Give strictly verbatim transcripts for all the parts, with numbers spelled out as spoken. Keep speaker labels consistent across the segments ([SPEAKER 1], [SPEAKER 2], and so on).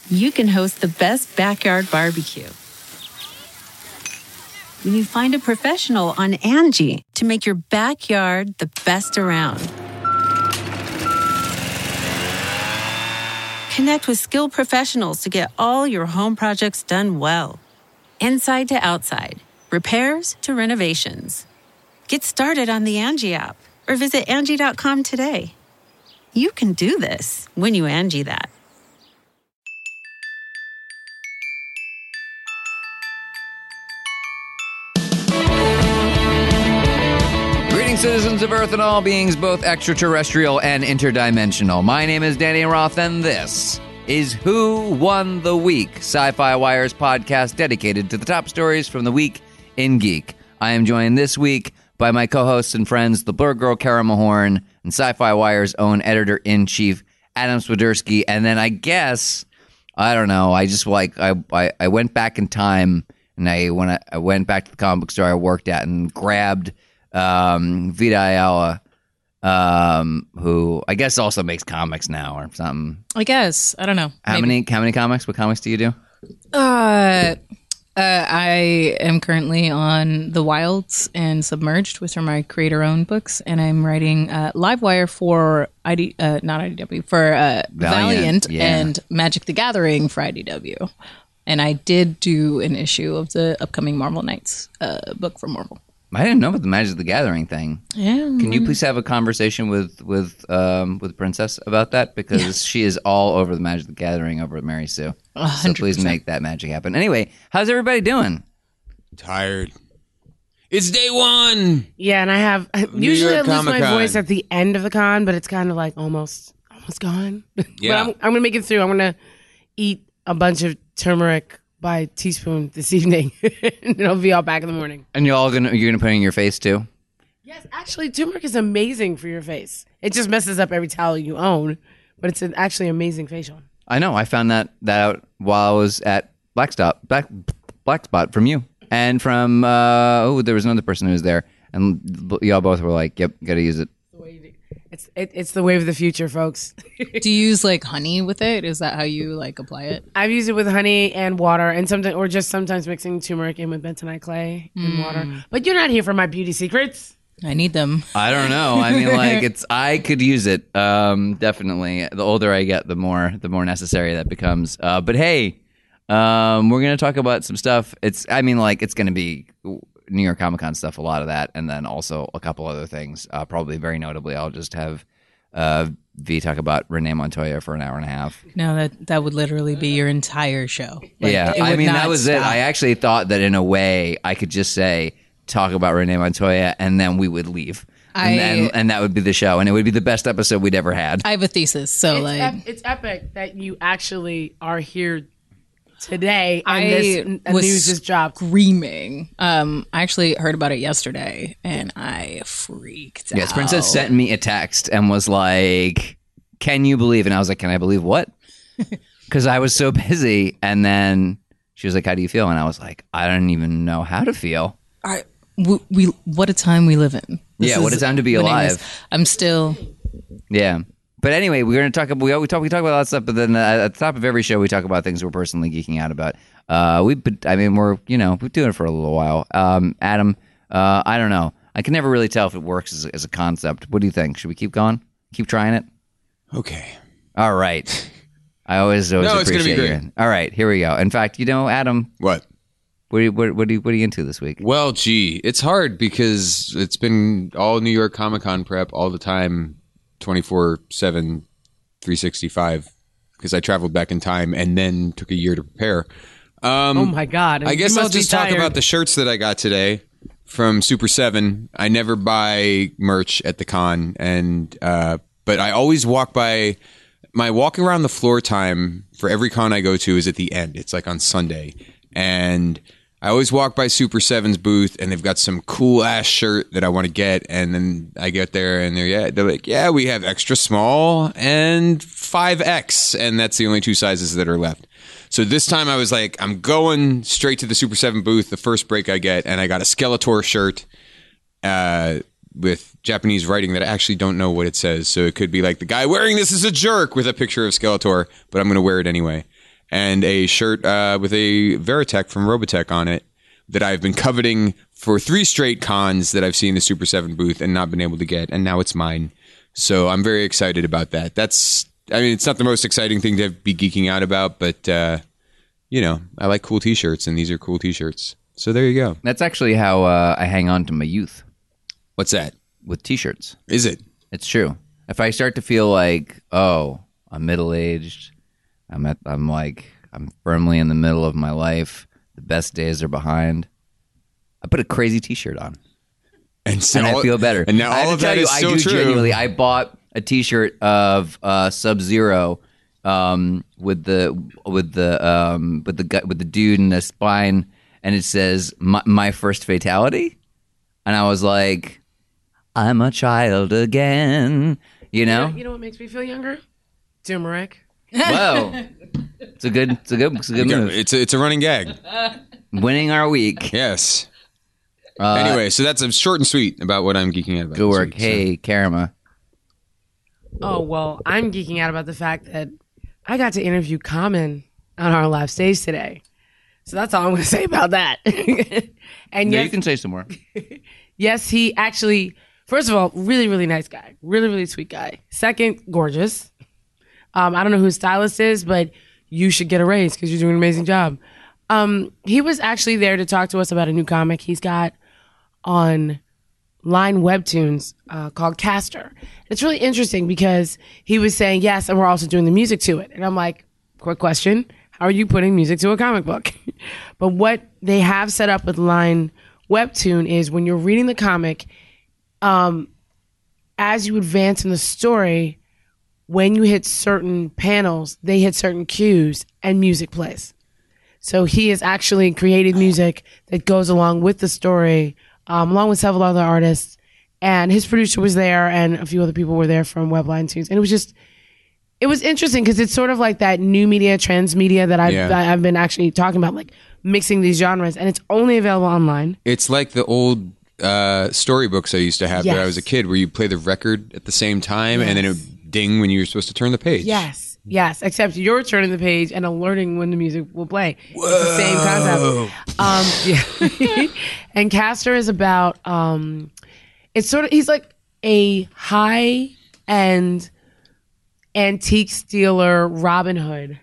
[SPEAKER 1] you can host the best backyard barbecue. When you find a professional on Angie to make your backyard the best around. Connect with skilled professionals to get all your home projects done well. Inside to outside, repairs to renovations. Get started on the Angie app or visit Angie dot com today. You can do this when you Angie that.
[SPEAKER 2] Greetings, citizens of Earth and all beings, both extraterrestrial and interdimensional. My name is Danny Roth, and this is Who Won the Week, Sci-Fi Wire's podcast dedicated to the top stories from the week in geek. I am joined this week by my co-hosts and friends, the Blur Girl, Kara Mahorn, and Sci-Fi Wire's own editor-in-chief, Adam Swiderski. And then I guess, I don't know, I just like, I I, I went back in time, and I when I, I went back to the comic book store I worked at and grabbed um, Vita Ayala, um, who I guess also makes comics now or something.
[SPEAKER 3] I guess. I don't know.
[SPEAKER 2] How
[SPEAKER 3] Maybe.
[SPEAKER 2] many how many comics? What comics do you do?
[SPEAKER 3] Uh, uh, I am currently on The Wilds and Submerged, which are my creator-owned books, and I'm writing uh, Livewire for I D, uh, not I D W, for uh,
[SPEAKER 2] Valiant,
[SPEAKER 3] Valiant,
[SPEAKER 2] yeah.
[SPEAKER 3] and Magic the Gathering for I D W. And I did do an issue of the upcoming Marvel Knights uh, book for Marvel.
[SPEAKER 2] I didn't know about the Magic the Gathering thing.
[SPEAKER 3] Yeah.
[SPEAKER 2] Can you please have a conversation with with um, with Princess about that? Because yeah. she is all over the Magic the Gathering over at Mary Sue.
[SPEAKER 3] one hundred percent.
[SPEAKER 2] So please make that magic happen. Anyway, how's everybody doing?
[SPEAKER 4] Tired. It's day one.
[SPEAKER 5] Yeah, and I have
[SPEAKER 4] New
[SPEAKER 5] usually
[SPEAKER 4] York
[SPEAKER 5] I lose my
[SPEAKER 4] Comic-Con.
[SPEAKER 5] voice at the end of the con, but it's kind of like almost almost gone.
[SPEAKER 4] Yeah.
[SPEAKER 5] But I'm, I'm gonna make it through. I'm gonna eat a bunch of turmeric by teaspoon this evening, and it'll be all back in the morning.
[SPEAKER 2] And you're all gonna you're gonna put it in your face too?
[SPEAKER 5] Yes, actually, turmeric is amazing for your face. It just messes up every towel you own, but it's an actually amazing facial.
[SPEAKER 2] I know. I found that that out while I was at Black Stop, Black Black Spot from you and from uh, oh, there was another person who was there, and y'all both were like, "Yep, got to use it."
[SPEAKER 5] It's it, it's the wave of the future, folks.
[SPEAKER 3] Do you use like honey with it? Is that how you like apply it?
[SPEAKER 5] I've used it with honey and water, and sometimes or just sometimes mixing turmeric in with bentonite clay and
[SPEAKER 3] Mm.
[SPEAKER 5] water. But you're not here for my beauty secrets.
[SPEAKER 3] I need them.
[SPEAKER 2] I don't know. I mean, like it's I could use it. Um, definitely. The older I get, the more the more necessary that becomes. Uh, but hey, um, we're gonna talk about some stuff. It's I mean, like it's gonna be New York Comic Con stuff, a lot of that, and then also a couple other things. Uh, probably very notably, I'll just have uh, V talk about Renee Montoya for an hour and a half.
[SPEAKER 3] No, that that would literally be your entire show. Like,
[SPEAKER 2] yeah,
[SPEAKER 3] it
[SPEAKER 2] I
[SPEAKER 3] would
[SPEAKER 2] mean
[SPEAKER 3] not
[SPEAKER 2] that was it.
[SPEAKER 3] stop.
[SPEAKER 2] I actually thought that in a way I could just say talk about Renee Montoya, and then we would leave, and
[SPEAKER 3] I-
[SPEAKER 2] then and that would be the show, and it would be the best episode we'd ever had.
[SPEAKER 3] I have a thesis, so
[SPEAKER 5] It's,
[SPEAKER 3] like
[SPEAKER 5] ep- it's epic that you actually are here today, and
[SPEAKER 3] I
[SPEAKER 5] this n-
[SPEAKER 3] was
[SPEAKER 5] news just dropped.
[SPEAKER 3] screaming. Um, I actually heard about it yesterday, and I freaked out.
[SPEAKER 2] Yes, Princess sent me a text and was like, "Can you believe?" And I was like, "Can I believe what?" Because I was so busy. And then she was like, "How do you feel?" And I was like, "I don't even know how to feel."
[SPEAKER 3] I, we, we what a time we live in. This
[SPEAKER 2] Yeah, what
[SPEAKER 3] is
[SPEAKER 2] a time to be
[SPEAKER 3] bananas.
[SPEAKER 2] alive.
[SPEAKER 3] I'm still.
[SPEAKER 2] Yeah. But anyway, we're going to talk about we, we talk we talk about a lot of stuff. But then uh, at the top of every show, we talk about things we're personally geeking out about. Uh, we, I mean, we're you know we're doing it for a little while. Um, Adam, uh, I don't know. I can never really tell if it works as, as a concept. What do you think? Should we keep going? Keep trying it?
[SPEAKER 4] Okay.
[SPEAKER 2] All right. I always always
[SPEAKER 4] No, it's gonna be
[SPEAKER 2] appreciate
[SPEAKER 4] great.
[SPEAKER 2] you. All right, here we go. In fact, you know, Adam,
[SPEAKER 4] What?
[SPEAKER 2] what are you, what, what are you, what are you into this week?
[SPEAKER 4] Well, gee, it's hard because it's been all New York Comic Con prep all the time, twenty-four seven, three sixty-five, because I traveled back in time and then took a year to prepare. Um,
[SPEAKER 5] Oh my god!
[SPEAKER 4] I guess
[SPEAKER 5] You
[SPEAKER 4] let's
[SPEAKER 5] must be
[SPEAKER 4] just talk
[SPEAKER 5] tired.
[SPEAKER 4] about the shirts that I got today from Super seven. I never buy merch at the con, and uh, but I always walk by. My walking around the floor time for every con I go to is at the end. It's like on Sunday, and I always walk by Super seven's booth, and they've got some cool ass shirt that I want to get. And then I get there, and they're yeah, they're like, yeah, we have extra small and five X, and that's the only two sizes that are left. So this time I was like, I'm going straight to the Super seven booth, the first break I get, and I got a Skeletor shirt uh, with Japanese writing that I actually don't know what it says. So it could be like the guy wearing this is a jerk with a picture of Skeletor, but I'm going to wear it anyway. and a shirt uh, with a Veritech from Robotech on it that I've been coveting for three straight cons that I've seen the Super seven booth and not been able to get, and now it's mine. So I'm very excited about that. That's, I mean, it's not the most exciting thing to be geeking out about, but, uh, you know, I like cool t-shirts, and these are cool t-shirts. So there you go.
[SPEAKER 2] That's actually how uh, I hang on to my youth.
[SPEAKER 4] What's that?
[SPEAKER 2] With t-shirts.
[SPEAKER 4] Is it?
[SPEAKER 2] It's true. If I start to feel like, oh, I'm middle-aged, I'm at, I'm like, I'm firmly in the middle of my life, the best days are behind, I put a crazy t-shirt on.
[SPEAKER 4] And, so
[SPEAKER 2] and I feel better.
[SPEAKER 4] And now
[SPEAKER 2] I
[SPEAKER 4] all
[SPEAKER 2] have
[SPEAKER 4] of
[SPEAKER 2] to tell
[SPEAKER 4] that
[SPEAKER 2] you,
[SPEAKER 4] is
[SPEAKER 2] I
[SPEAKER 4] so
[SPEAKER 2] do
[SPEAKER 4] true.
[SPEAKER 2] genuinely. I bought a T-shirt of uh, Sub-Zero um, with the with the um, with the gut with the dude in the spine, and it says my, "My first fatality," and I was like, "I'm a child again," you know.
[SPEAKER 5] You know, you know what makes me feel younger? Turmeric.
[SPEAKER 2] Whoa, it's a good, it's a good, it's a good
[SPEAKER 4] You got-
[SPEAKER 2] move.
[SPEAKER 4] It's a, it's a running gag.
[SPEAKER 2] Winning our week.
[SPEAKER 4] Yes.
[SPEAKER 2] Uh,
[SPEAKER 4] Anyway, so that's a short and sweet about what I'm geeking out about.
[SPEAKER 2] good
[SPEAKER 4] this
[SPEAKER 2] work.
[SPEAKER 4] week, so.
[SPEAKER 2] Hey, Karama.
[SPEAKER 5] Oh, well, I'm geeking out about the fact that I got to interview Common on our live stage today. So that's all I'm going to say about that. and
[SPEAKER 2] Yeah,
[SPEAKER 5] yes,
[SPEAKER 2] you can say some more.
[SPEAKER 5] yes, he actually, first of all, really, really nice guy. Really, really sweet guy. Second, gorgeous. Um, I don't know who his stylist is, but you should get a raise because you're doing an amazing job. Um, he was actually there to talk to us about a new comic he's got on Line Webtoons uh, called Caster. It's really interesting because he was saying, yes, and we're also doing the music to it. And I'm like, quick question, how are you putting music to a comic book? But what they have set up with Line Webtoon is when you're reading the comic, um, as you advance in the story, when you hit certain panels, they hit certain cues and music plays. So he has actually created music that goes along with the story, um, along with several other artists. And his producer was there, and a few other people were there from Webline Tunes. And it was just, it was interesting because it's sort of like that new media, transmedia that I've,
[SPEAKER 4] Yeah.
[SPEAKER 5] that I've been actually talking about, like mixing these genres. And it's only available online.
[SPEAKER 4] It's like the old uh, storybooks I used to have when I
[SPEAKER 5] Yes.
[SPEAKER 4] was a kid, where you play the record at the same time, and then it would ding when you were supposed to turn the page.
[SPEAKER 5] Yes. Yes, except you're turning the page and alerting when the music will play. It's the same concept. Um, yeah. And Caster is about, um, it's sort of, he's like a high end antique stealer Robin Hood.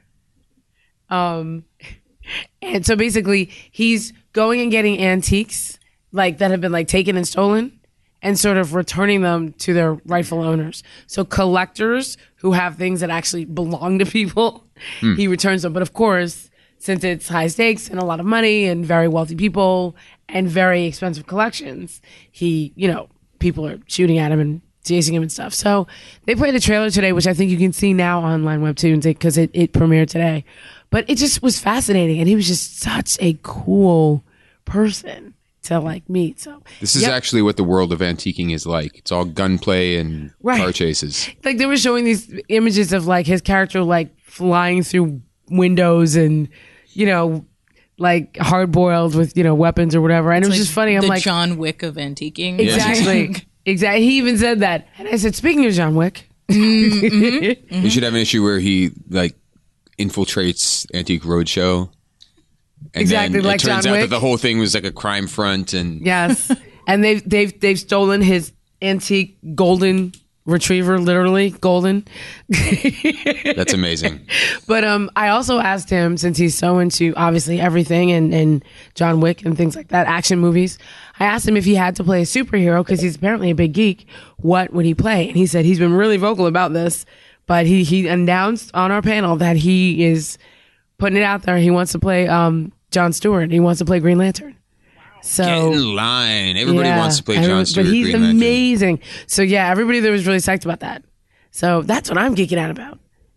[SPEAKER 5] Um, and so basically he's going and getting antiques like that have been like taken and stolen, and sort of returning them to their rightful owners. So collectors who have things that actually belong to people, he returns them. But of course, since it's high stakes and a lot of money and very wealthy people and very expensive collections, he, you know, people are shooting at him and chasing him and stuff. So they played a trailer today, which I think you can see now on Line Webtoons because it, it premiered today. But it just was fascinating, and he was just such a cool person to like meet. So
[SPEAKER 4] This is
[SPEAKER 5] yep.
[SPEAKER 4] actually what the world of antiquing is like. It's all gunplay and
[SPEAKER 5] Right.
[SPEAKER 4] car chases.
[SPEAKER 5] Like they were showing these images of like his character like flying through windows and, you know, like hard boiled with, you know, weapons or whatever. And it was just funny. I'm
[SPEAKER 3] the
[SPEAKER 5] like,
[SPEAKER 3] John Wick of antiquing.
[SPEAKER 5] exactly. Exactly. He even said that. And I said, speaking of John Wick,
[SPEAKER 4] You should have an issue where he like infiltrates Antique Roadshow. And
[SPEAKER 5] Exactly,
[SPEAKER 4] then
[SPEAKER 5] like
[SPEAKER 4] it turns
[SPEAKER 5] John
[SPEAKER 4] out
[SPEAKER 5] Wick.
[SPEAKER 4] that the whole thing was like a crime front, and
[SPEAKER 5] yes. And they've, they've, they've stolen his antique golden retriever, literally golden.
[SPEAKER 4] that's amazing.
[SPEAKER 5] But um, I also asked him, since he's so into obviously everything and, and John Wick and things like that, action movies, I asked him if he had to play a superhero, because he's apparently a big geek, what would he play? And he said he's been really vocal about this, but he, he announced on our panel that he is putting it out there. He wants to play um, Jon Stewart. He wants to play Green Lantern. So
[SPEAKER 4] Get in line. Everybody
[SPEAKER 5] yeah,
[SPEAKER 4] wants to play
[SPEAKER 5] everyone-
[SPEAKER 4] Jon Stewart.
[SPEAKER 5] But he's
[SPEAKER 4] Green Lantern.
[SPEAKER 5] amazing. So yeah, everybody there was really psyched about that. So that's what I'm geeking out about.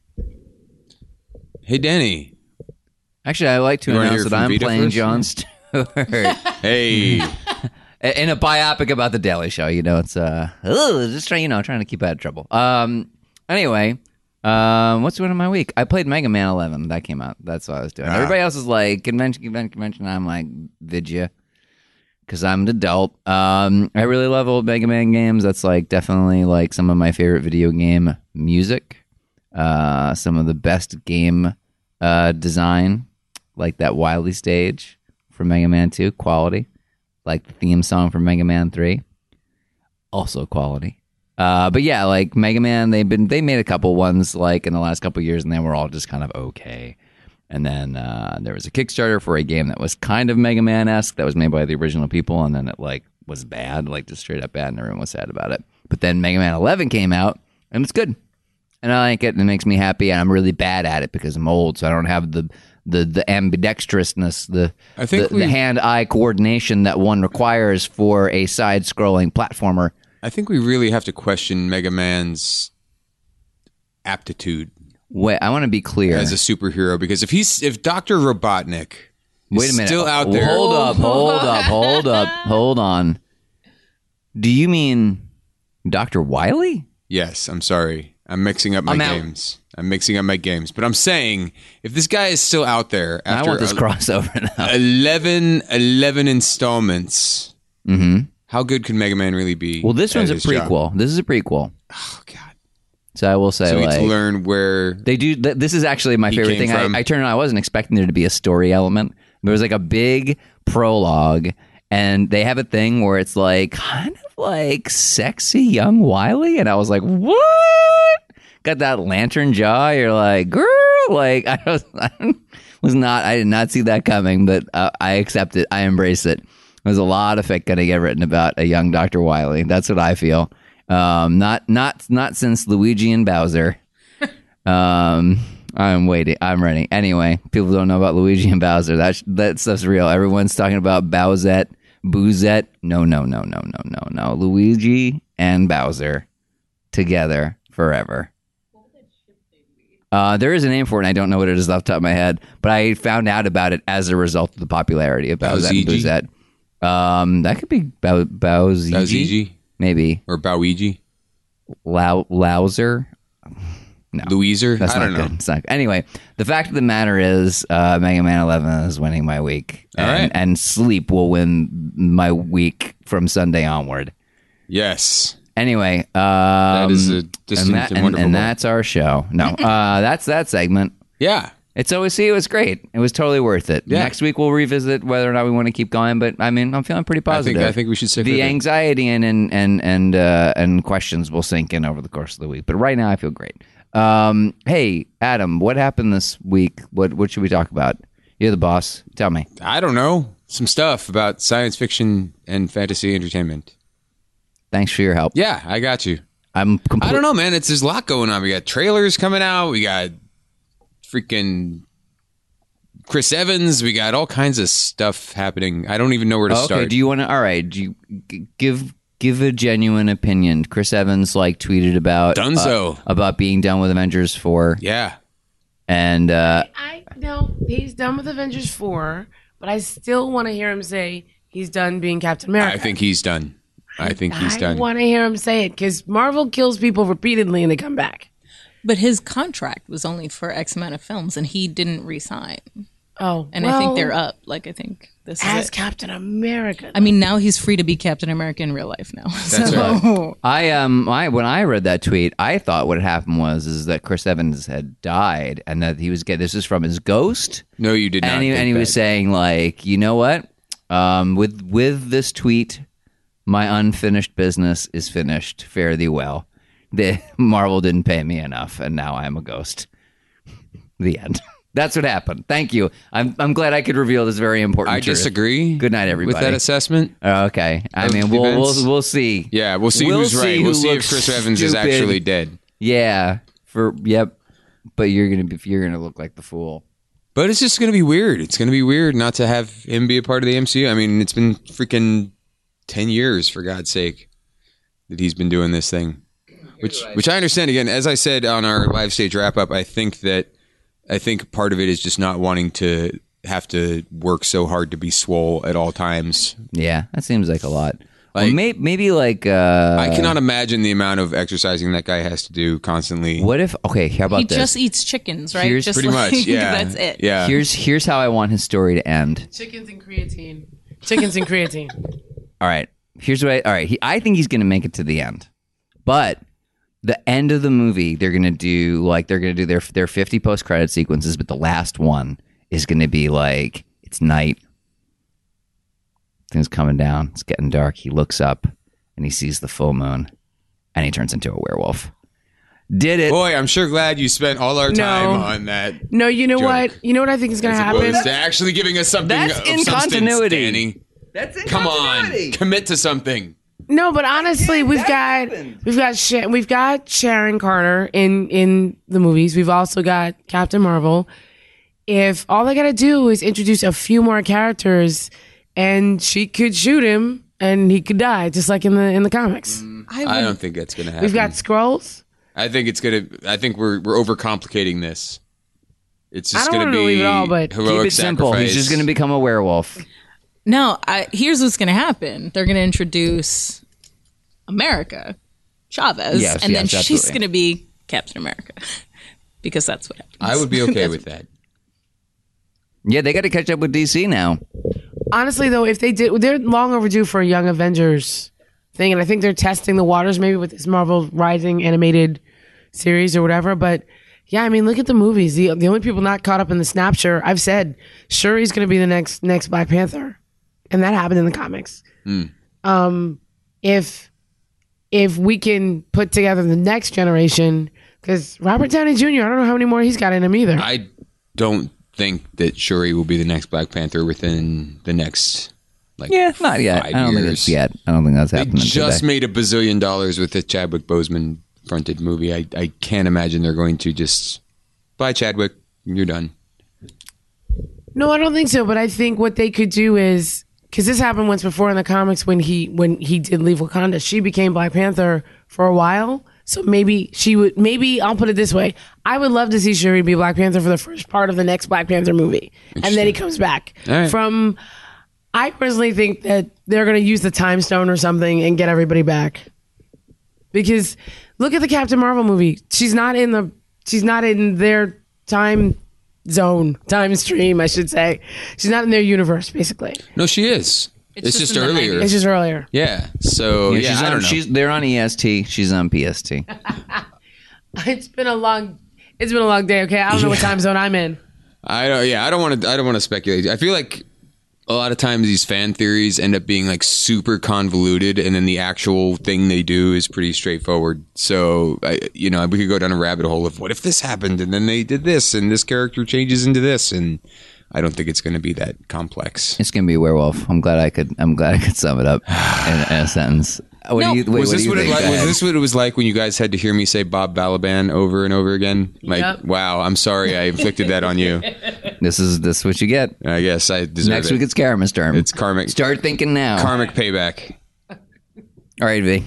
[SPEAKER 4] Hey, Danny.
[SPEAKER 2] Actually, I like to
[SPEAKER 4] You wanna
[SPEAKER 2] announce
[SPEAKER 4] hear
[SPEAKER 2] that
[SPEAKER 4] from
[SPEAKER 2] I'm
[SPEAKER 4] Vita
[SPEAKER 2] playing
[SPEAKER 4] first?
[SPEAKER 2] Jon Stewart
[SPEAKER 4] Hey.
[SPEAKER 2] in a biopic about the Daily Show. You know, it's uh, ugh, just trying, you know, trying to keep out of trouble. Um, anyway, um, what's one of my week? I played Mega Man eleven. That came out. That's what I was doing.
[SPEAKER 4] Ah.
[SPEAKER 2] Everybody else is like convention, convention, convention. I'm like Vidya, because I'm an adult. Um, I really love old Mega Man games. That's like definitely like some of my favorite video game music. Uh, some of the best game uh, design, like that Wily stage from Mega Man two, quality. Like the theme song from Mega Man three, also quality. Uh, but yeah, like Mega Man, they've been they made a couple ones like in the last couple years, and they were all just kind of okay. And then uh, there was a Kickstarter for a game that was kind of Mega Man-esque that was made by the original people, and then it like was bad, like just straight up bad, and everyone was sad about it. But then Mega Man eleven came out, and it's good, and I like it, and it makes me happy. And I'm really bad at it because I'm old, so I don't have the the the ambidextrousness, the
[SPEAKER 4] I think
[SPEAKER 2] the,
[SPEAKER 4] we-
[SPEAKER 2] the hand-eye coordination that one requires for a side-scrolling platformer.
[SPEAKER 4] I think we really have to question Mega Man's aptitude
[SPEAKER 2] Wait, I want to be clear.
[SPEAKER 4] as a superhero, because if he's if Doctor Robotnik is
[SPEAKER 2] Wait a minute.
[SPEAKER 4] still out there,
[SPEAKER 2] Hold up, hold up, hold up, hold on. Do you mean Doctor Wily?
[SPEAKER 4] yes, I'm sorry, I'm mixing up my
[SPEAKER 2] I'm out.
[SPEAKER 4] games. I'm mixing up my games, but I'm saying if this guy is still out there
[SPEAKER 2] I
[SPEAKER 4] after
[SPEAKER 2] want this
[SPEAKER 4] el-
[SPEAKER 2] crossover now.
[SPEAKER 4] eleven, eleven installments,
[SPEAKER 2] Mm-hmm.
[SPEAKER 4] how good could Mega Man really be?
[SPEAKER 2] Well, this
[SPEAKER 4] at
[SPEAKER 2] one's a
[SPEAKER 4] his job?
[SPEAKER 2] prequel. This is a prequel.
[SPEAKER 4] Oh God!
[SPEAKER 2] So I will say,
[SPEAKER 4] So we
[SPEAKER 2] like,
[SPEAKER 4] get to learn where
[SPEAKER 2] they do. Th- this is actually my
[SPEAKER 4] He
[SPEAKER 2] favorite
[SPEAKER 4] came
[SPEAKER 2] thing.
[SPEAKER 4] from.
[SPEAKER 2] I, I turned on. I wasn't expecting there to be a story element. There was like a big prologue, and they have a thing where it's like kind of like sexy young Wily, and I was like, what? Got that lantern jaw. You're like, girl, like I was, I was not. I did not see that coming, but uh, I accept it. I embrace it. There's a lot of fic going to get written about a young Doctor Wily. That's what I feel. Um, not not not since Luigi and Bowser. Um, I'm waiting. I'm ready. Anyway, people don't know about Luigi and Bowser. That that stuff's real. Everyone's talking about Bowsette, Boozette. No, no, no, no, no, no, no. Luigi and Bowser together forever. Uh, there is a name for it, and I don't know what it is off the top of my head, but I found out about it as a result of the popularity of Bowsette and
[SPEAKER 4] Bowsigi?
[SPEAKER 2] Boozette. Um, that could be Bow Bowsigi,
[SPEAKER 4] Bowsigi
[SPEAKER 2] maybe
[SPEAKER 4] or Bowigi,
[SPEAKER 2] Lau Louser. No,
[SPEAKER 4] Louiser.
[SPEAKER 2] that's
[SPEAKER 4] I
[SPEAKER 2] not
[SPEAKER 4] don't know.
[SPEAKER 2] good. It's not. Anyway, the fact of the matter is, uh, Mega Man eleven is winning my week,
[SPEAKER 4] All
[SPEAKER 2] and,
[SPEAKER 4] right.
[SPEAKER 2] and Sleep will win my week from Sunday onward.
[SPEAKER 4] Yes,
[SPEAKER 2] Anyway, um,
[SPEAKER 4] is a distinct
[SPEAKER 2] and, that-
[SPEAKER 4] and
[SPEAKER 2] and-
[SPEAKER 4] wonderful
[SPEAKER 2] and
[SPEAKER 4] goal.
[SPEAKER 2] that's our show. No, uh, that's that segment.
[SPEAKER 4] yeah.
[SPEAKER 2] It's O S C. It was great. It was totally worth it.
[SPEAKER 4] Yeah.
[SPEAKER 2] Next week we'll revisit whether or not we want to keep going. But I mean, I'm feeling pretty
[SPEAKER 4] I
[SPEAKER 2] positive.
[SPEAKER 4] think I think we should stick
[SPEAKER 2] the
[SPEAKER 4] with it.
[SPEAKER 2] anxiety and and and and, uh, and questions will sink in over the course of the week. But right now, I feel great. Um, hey, Adam, what happened this week? What what should we talk about? You're the boss. Tell me.
[SPEAKER 4] I don't know, some stuff about science fiction and fantasy entertainment.
[SPEAKER 2] Thanks for your help.
[SPEAKER 4] Yeah, I got you.
[SPEAKER 2] I'm. Compl-
[SPEAKER 4] I don't know, man. It's there's a lot going on. We got trailers coming out. We got freaking Chris Evans. We got all kinds of stuff happening. I don't even know where to
[SPEAKER 2] Okay.
[SPEAKER 4] start.
[SPEAKER 2] Do you want to? All right. Do you g- give give a genuine opinion? Chris Evans like tweeted about
[SPEAKER 4] Dunzo.
[SPEAKER 2] uh, about being done with Avengers four,
[SPEAKER 4] yeah,
[SPEAKER 2] and uh,
[SPEAKER 5] I know he's done with Avengers four, but I still want to hear him say he's done being Captain America.
[SPEAKER 4] I think he's done. I think he's
[SPEAKER 5] I
[SPEAKER 4] done.
[SPEAKER 5] want to hear him say it because Marvel kills people repeatedly and they come back.
[SPEAKER 3] But his contract was only for X amount of films, and he didn't resign.
[SPEAKER 5] Oh,
[SPEAKER 3] And I think
[SPEAKER 5] well,
[SPEAKER 3] they're up. Like I think this is
[SPEAKER 5] as
[SPEAKER 3] it.
[SPEAKER 5] Captain America.
[SPEAKER 3] I mean, now he's free to be Captain America in real life now.
[SPEAKER 4] That's
[SPEAKER 3] so,
[SPEAKER 4] right.
[SPEAKER 2] I um I when I read that tweet, I thought what had happened was is that Chris Evans had died and that he was get this is from his ghost,
[SPEAKER 4] No, you did not.
[SPEAKER 2] and he,
[SPEAKER 4] think
[SPEAKER 2] and he was
[SPEAKER 4] that.
[SPEAKER 2] saying like, you know what, um with with this tweet, my unfinished business is finished. Fare thee well. The Marvel didn't pay me enough, and now I'm a ghost. The end. That's what happened. Thank you. I'm I'm glad I could reveal this very important.
[SPEAKER 4] I
[SPEAKER 2] truth.
[SPEAKER 4] disagree.
[SPEAKER 2] Good night, everybody.
[SPEAKER 4] With that assessment.
[SPEAKER 2] Oh, okay. I
[SPEAKER 4] of
[SPEAKER 2] mean,
[SPEAKER 4] the
[SPEAKER 2] we'll,
[SPEAKER 4] events.
[SPEAKER 2] we'll we'll see.
[SPEAKER 4] Yeah, we'll see
[SPEAKER 2] We'll
[SPEAKER 4] who's
[SPEAKER 2] see
[SPEAKER 4] right.
[SPEAKER 2] who
[SPEAKER 4] We'll see if
[SPEAKER 2] looks
[SPEAKER 4] Chris Evans is
[SPEAKER 2] stupid.
[SPEAKER 4] actually dead.
[SPEAKER 2] Yeah. For yep. But you're gonna be you're gonna look like the fool.
[SPEAKER 4] But it's just going to be weird. It's going to be weird not to have him be a part of the M C U. I mean, it's been freaking ten years, for God's sake, that he's been doing this thing. Which, which I understand. Again, as I said on our live stage wrap up, I think that I think part of it is just not wanting to have to work so hard to be swole at all times.
[SPEAKER 2] Yeah, that seems like a lot. Well,
[SPEAKER 4] Like-
[SPEAKER 2] may, maybe like uh,
[SPEAKER 4] I cannot imagine the amount of exercising that guy has to do constantly.
[SPEAKER 2] What if? Okay, how about
[SPEAKER 3] he
[SPEAKER 2] this?
[SPEAKER 3] just eats chickens, right?
[SPEAKER 2] Here's
[SPEAKER 3] just
[SPEAKER 4] Pretty
[SPEAKER 3] like,
[SPEAKER 4] much, yeah.
[SPEAKER 3] That's it.
[SPEAKER 4] Yeah.
[SPEAKER 2] Here's here's how I want his story to end.
[SPEAKER 5] Chickens and creatine. Chickens and creatine.
[SPEAKER 2] All right. Here's what I. All right. He, I think he's going to make it to the end, but the end of the movie, they're gonna do like they're gonna do their their fifty post credit sequences, but the last one is gonna be like it's night, things coming down, it's getting dark. He looks up and he sees the full moon, and he turns into a werewolf. Did it?
[SPEAKER 4] Boy, I'm sure glad you spent all our
[SPEAKER 5] No.
[SPEAKER 4] time on that.
[SPEAKER 5] No, you know
[SPEAKER 4] Joke.
[SPEAKER 5] what? You know what I think is going to
[SPEAKER 4] As
[SPEAKER 5] happen?
[SPEAKER 4] opposed to actually giving us something
[SPEAKER 2] That's
[SPEAKER 4] of
[SPEAKER 2] in
[SPEAKER 4] substance,
[SPEAKER 2] continuity.
[SPEAKER 4] Danny.
[SPEAKER 2] That's in
[SPEAKER 4] Come on,
[SPEAKER 2] continuity.
[SPEAKER 4] commit to something.
[SPEAKER 5] No, but honestly, we've got
[SPEAKER 2] happened.
[SPEAKER 5] we've got Sha- we've got Sharon Carter in in the movies. We've also got Captain Marvel. If all they got to do is introduce a few more characters, and she could shoot him, and he could die, just like in the in the comics.
[SPEAKER 3] I, would,
[SPEAKER 4] I don't think that's going to happen.
[SPEAKER 5] We've got Skrulls.
[SPEAKER 4] I think it's gonna. I think we're we're overcomplicating this. It's
[SPEAKER 5] I
[SPEAKER 4] just
[SPEAKER 5] don't
[SPEAKER 4] gonna
[SPEAKER 5] wanna
[SPEAKER 4] be
[SPEAKER 5] believe it all, but-
[SPEAKER 4] heroic
[SPEAKER 2] Keep it simple.
[SPEAKER 4] sacrifice.
[SPEAKER 2] He's just gonna become a werewolf.
[SPEAKER 3] No, I, here's what's going to happen. They're going to introduce America Chavez,
[SPEAKER 2] Yes,
[SPEAKER 3] and then
[SPEAKER 2] yes,
[SPEAKER 3] she's
[SPEAKER 2] absolutely.
[SPEAKER 3] going to be Captain America because that's what happens.
[SPEAKER 4] I would be okay with that.
[SPEAKER 2] Yeah, they got to catch up with D C now.
[SPEAKER 5] Honestly, though, if they did, they're long overdue for a Young Avengers thing, and I think they're testing the waters maybe with this Marvel Rising animated series or whatever. But yeah, I mean, look at the movies. The the only people not caught up in the Snapshot, I've said, Shuri's going to be the next next Black Panther, and that happened in the comics. Um, if if we can put together the next generation, because Robert Downey Junior, I don't know how many more he's got in him either.
[SPEAKER 4] I don't think that Shuri will be the next Black Panther within the next like
[SPEAKER 2] Yeah, not yet.
[SPEAKER 4] five
[SPEAKER 2] I don't think
[SPEAKER 4] years.
[SPEAKER 2] it's yet. I don't think that's
[SPEAKER 4] They
[SPEAKER 2] happening
[SPEAKER 4] just
[SPEAKER 2] today.
[SPEAKER 4] made a bazillion dollars with the Chadwick Boseman fronted movie. I, I can't imagine they're going to just bye Chadwick, you're done.
[SPEAKER 5] No, I don't think so. But I think what they could do is because this happened once before in the comics when he when he did leave Wakanda, she became Black Panther for a while. So maybe she would. Maybe I'll put it this way: I would love to see Shuri be Black Panther for the first part of the next Black Panther movie, and then he comes back
[SPEAKER 4] All right.
[SPEAKER 5] from. I personally think that they're going to use the Time Stone or something and get everybody back. Because look at the Captain Marvel movie; she's not in the. She's not in their time zone, time stream, I should say. She's not in their universe, basically.
[SPEAKER 4] No, she is.
[SPEAKER 3] It's
[SPEAKER 4] It's,
[SPEAKER 3] just
[SPEAKER 4] just,
[SPEAKER 3] in the
[SPEAKER 4] earlier.
[SPEAKER 5] It's just earlier.
[SPEAKER 4] yeah. So
[SPEAKER 2] Yeah,
[SPEAKER 4] yeah,
[SPEAKER 2] she's
[SPEAKER 4] I
[SPEAKER 2] on,
[SPEAKER 4] don't know.
[SPEAKER 2] She's, they're on E S T. She's on P S T.
[SPEAKER 5] It's been a long. It's been a long day. Okay, I don't know what time zone I'm in.
[SPEAKER 4] I don't. Yeah, I don't want to. I don't want to speculate. I feel like a lot of times these fan theories end up being like super convoluted, and then the actual thing they do is pretty straightforward. So, I, you know, we could go down a rabbit hole of what if this happened, and then they did this, and this character changes into this, and I don't think it's going to be that complex.
[SPEAKER 2] It's gonna be a werewolf. I'm glad I could. I'm glad I could sum it up in, in a sentence. What
[SPEAKER 3] No.
[SPEAKER 2] do you, wait,
[SPEAKER 4] was
[SPEAKER 2] what
[SPEAKER 4] this
[SPEAKER 2] do you
[SPEAKER 4] what it
[SPEAKER 2] think?
[SPEAKER 4] like?
[SPEAKER 2] Go
[SPEAKER 4] Was
[SPEAKER 2] ahead.
[SPEAKER 4] this what it was like when you guys had to hear me say Bob Balaban over and over again? Like,
[SPEAKER 5] Yep.
[SPEAKER 4] wow, I'm sorry I inflicted that on you.
[SPEAKER 2] This is this is what you get.
[SPEAKER 4] I guess I deserve
[SPEAKER 2] Next
[SPEAKER 4] it.
[SPEAKER 2] week it's Karamis' term.
[SPEAKER 4] It's karmic.
[SPEAKER 2] Start thinking now.
[SPEAKER 4] Karmic payback.
[SPEAKER 2] All right, V.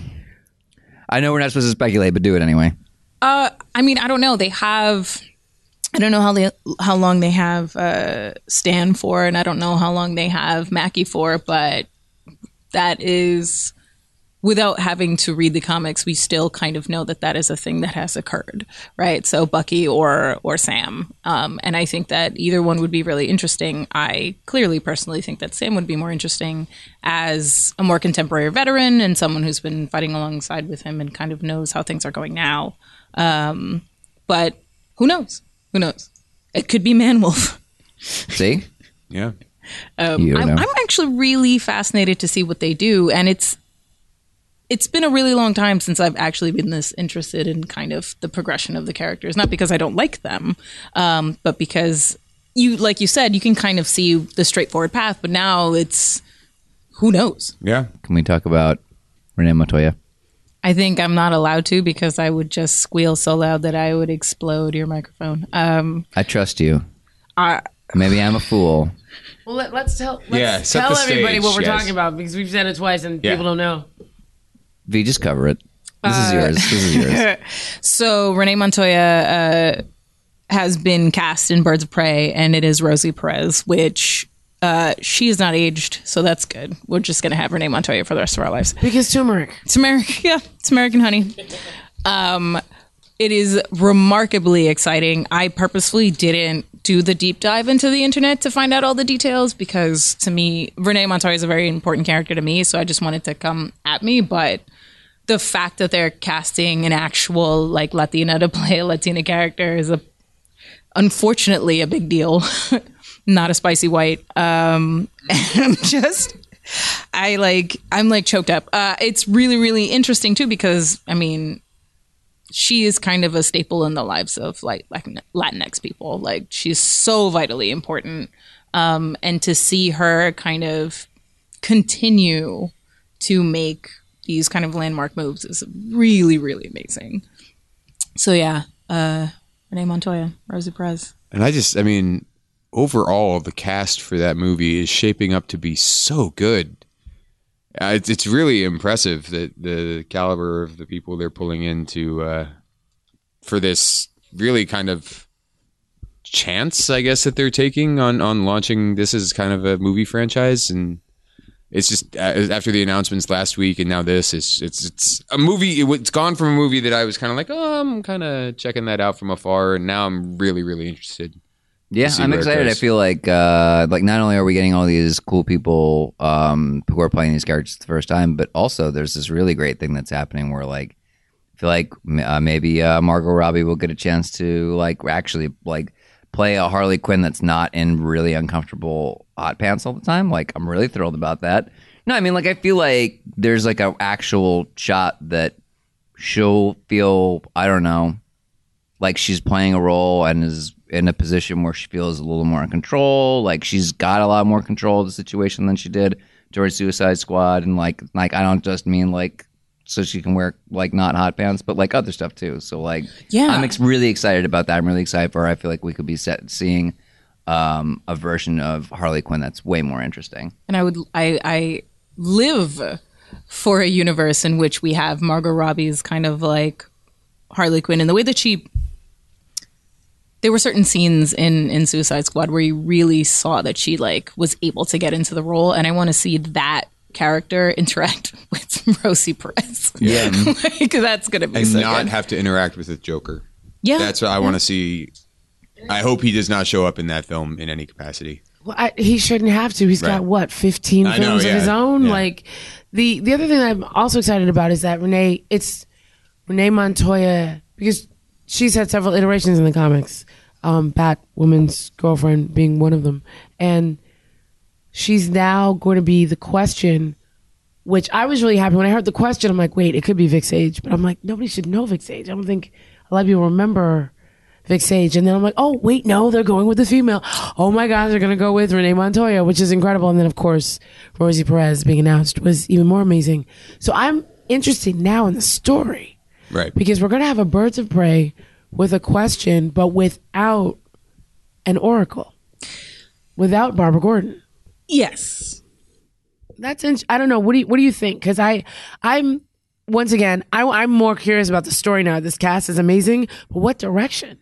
[SPEAKER 2] I know we're not supposed to speculate, but do it anyway.
[SPEAKER 3] Uh, I mean, I don't know. They have. I don't know how they, how long they have uh, Stan for, and I don't know how long they have Mackie for, but that is without having to read the comics, we still kind of know that that is a thing that has occurred, right? So Bucky or or Sam, um, and I think that either one would be really interesting. I clearly, personally, think that Sam would be more interesting as a more contemporary veteran and someone who's been fighting alongside with him and kind of knows how things are going now. Um, but who knows? Who knows? It could be Man-Wolf.
[SPEAKER 2] See?
[SPEAKER 4] Yeah.
[SPEAKER 3] Um,
[SPEAKER 2] You don't
[SPEAKER 3] I'm,
[SPEAKER 2] know.
[SPEAKER 3] I'm actually really fascinated to see what they do, and it's it's been a really long time since I've actually been this interested in kind of the progression of the characters. Not because I don't like them, um, but because you, like you said, you can kind of see the straightforward path. But now it's who knows.
[SPEAKER 4] Yeah.
[SPEAKER 2] Can we talk about Renee Montoya?
[SPEAKER 3] I think I'm not allowed to because I would just squeal so loud that I would explode your microphone. Um,
[SPEAKER 2] I trust you.
[SPEAKER 3] I,
[SPEAKER 2] Maybe I'm a fool.
[SPEAKER 5] Well, let, let's tell. Let's
[SPEAKER 4] Yeah, set
[SPEAKER 5] tell
[SPEAKER 4] the
[SPEAKER 5] everybody
[SPEAKER 4] stage,
[SPEAKER 5] what we're
[SPEAKER 4] guys.
[SPEAKER 5] talking about because we've said it twice and
[SPEAKER 4] Yeah.
[SPEAKER 5] people don't know.
[SPEAKER 2] V, just cover it. This
[SPEAKER 3] Uh,
[SPEAKER 2] is yours. This is yours.
[SPEAKER 3] So Renee Montoya uh, has been cast in Birds of Prey, and it is Rosie Perez, which uh, she is not aged, so that's good. We're just going to have Renee Montoya for the rest of our lives.
[SPEAKER 5] Because turmeric.
[SPEAKER 3] It's American, yeah, it's American honey. Um, it is remarkably exciting. I purposefully didn't do the deep dive into the internet to find out all the details because, to me, Renee Montoya is a very important character to me, so I just wanted to come at me, but the fact that they're casting an actual like Latina to play a Latina character is a unfortunately a big deal. Not a spicy white. Um, and I'm just, I like, I'm like choked up. Uh, it's really, really interesting too, because I mean, she is kind of a staple in the lives of like, like Latinx people. Like she's so vitally important. Um, and to see her kind of continue to make these kind of landmark moves is really, really amazing. So yeah, uh, Renee Montoya, Rosie Perez.
[SPEAKER 4] And I just, I mean, overall, the cast for that movie is shaping up to be so good. Uh, it's, it's really impressive that the caliber of the people they're pulling into uh, for this really kind of chance, I guess, that they're taking on, on launching this as kind of a movie franchise. And it's just uh, after the announcements last week and now this, it's it's it's a movie. It, it's gone from a movie that I was kind of like, oh, I'm kind of checking that out from afar, and now I'm really, really interested.
[SPEAKER 2] Yeah, I'm excited. I feel like uh, like not only are we getting all these cool people um, who are playing these characters the first time, but also there's this really great thing that's happening where like I feel like uh, maybe uh, Margot Robbie will get a chance to like actually like play a Harley Quinn that's not in really uncomfortable hot pants all the time. Like I'm really thrilled about that. No, I mean like I feel like there's like an actual shot that she'll feel, I don't know, like she's playing a role and is in a position where she feels a little more in control. Like she's got a lot more control of the situation than she did during Suicide Squad. And like, like I don't just mean like so she can wear like not hot pants, but like other stuff too. So like,
[SPEAKER 3] yeah,
[SPEAKER 2] I'm ex- really excited about that. I'm really excited for her. I feel like we could be set, seeing um, a version of Harley Quinn that's way more interesting.
[SPEAKER 3] And I would, I, I live for a universe in which we have Margot Robbie's kind of like Harley Quinn, and the way that she, there were certain scenes in, in Suicide Squad where you really saw that she like was able to get into the role, and I want to see that character interact with Rosie Perez.
[SPEAKER 4] Yeah,
[SPEAKER 3] like, that's gonna be
[SPEAKER 4] and
[SPEAKER 3] so
[SPEAKER 4] not
[SPEAKER 3] good.
[SPEAKER 4] have to interact with the Joker.
[SPEAKER 3] Yeah,
[SPEAKER 4] that's what I
[SPEAKER 3] yeah.
[SPEAKER 4] want to see. I hope he does not show up in that film in any capacity.
[SPEAKER 5] Well, I, he shouldn't have to. He's
[SPEAKER 4] Right.
[SPEAKER 5] got what, fifteen
[SPEAKER 4] I know,
[SPEAKER 5] films
[SPEAKER 4] yeah,
[SPEAKER 5] of his own.
[SPEAKER 4] yeah.
[SPEAKER 5] Like the the other thing I'm also excited about is that Renee, it's Renee Montoya, because she's had several iterations in the comics. Um, Batwoman's girlfriend being one of them, and she's now going to be the Question. Which I was really happy when I heard the Question. I'm like, wait, it could be Vic Sage, but I'm like, nobody should know Vic Sage. I don't think a lot of people remember Vic Sage. And then I'm like, oh, wait, no, they're going with the female. Oh my God, they're going to go with Renee Montoya, which is incredible. And then, of course, Rosie Perez being announced was even more amazing. So I'm interested now in the story.
[SPEAKER 4] Right.
[SPEAKER 5] Because we're going to have a Birds of Prey with a Question, but without an Oracle, without Barbara Gordon.
[SPEAKER 3] Yes.
[SPEAKER 5] That's in, I don't know. What do you What do you think? Because I, I'm once again, I, I'm more curious about the story now. This cast is amazing, but what direction?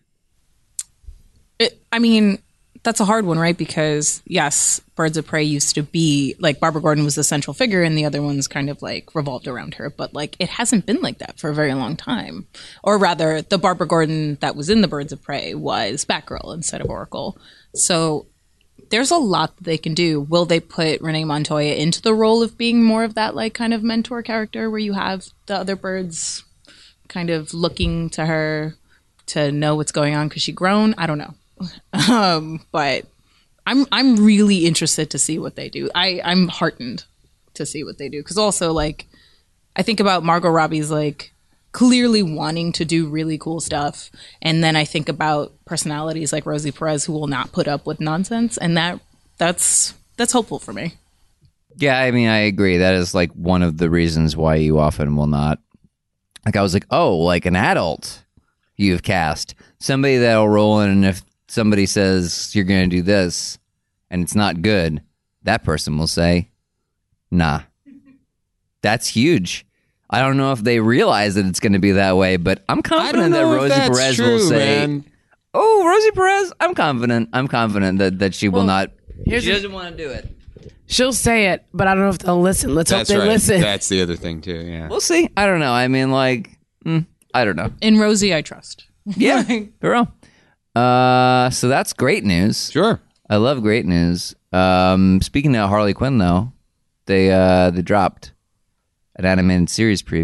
[SPEAKER 3] It, I mean, that's a hard one, right? Because yes, Birds of Prey used to be like Barbara Gordon was the central figure, and the other ones kind of like revolved around her. But like, it hasn't been like that for a very long time. Or rather, the Barbara Gordon that was in the Birds of Prey was Batgirl instead of Oracle. So there's a lot that they can do. Will they put Renee Montoya into the role of being more of that like kind of mentor character where you have the other birds kind of looking to her to know what's going on because she's grown? I don't know. Um, but I'm I'm really interested to see what they do. I, I'm heartened to see what they do. Because also, like, I think about Margot Robbie's, like, clearly wanting to do really cool stuff. And then I think about personalities like Rosie Perez who will not put up with nonsense. And that that's that's hopeful for me.
[SPEAKER 2] Yeah, I mean, I agree. That is like one of the reasons why you often will not. Like, I was like, oh, like an adult you've cast. Somebody that'll roll in, and if somebody says you're going to do this and it's not good, that person will say, nah. That's huge. I don't know if they realize that it's going to be that way, but I'm confident that Rosie Perez
[SPEAKER 4] true,
[SPEAKER 2] will say,
[SPEAKER 4] man.
[SPEAKER 2] oh, Rosie Perez, I'm confident. I'm confident that, that she will
[SPEAKER 5] Well,
[SPEAKER 2] not.
[SPEAKER 5] here's
[SPEAKER 2] She
[SPEAKER 5] the-
[SPEAKER 2] doesn't want to do it.
[SPEAKER 5] She'll say it, but I don't know if they'll listen. Let's
[SPEAKER 4] That's
[SPEAKER 5] hope they
[SPEAKER 4] right.
[SPEAKER 5] listen.
[SPEAKER 4] That's the other thing too. Yeah.
[SPEAKER 2] We'll see. I don't know. I mean, like, mm, I don't know.
[SPEAKER 3] In Rosie, I trust.
[SPEAKER 2] Yeah, for real. Uh, so that's great news.
[SPEAKER 4] Sure.
[SPEAKER 2] I love great news. Um, speaking of Harley Quinn, though, they uh, they dropped an animated series preview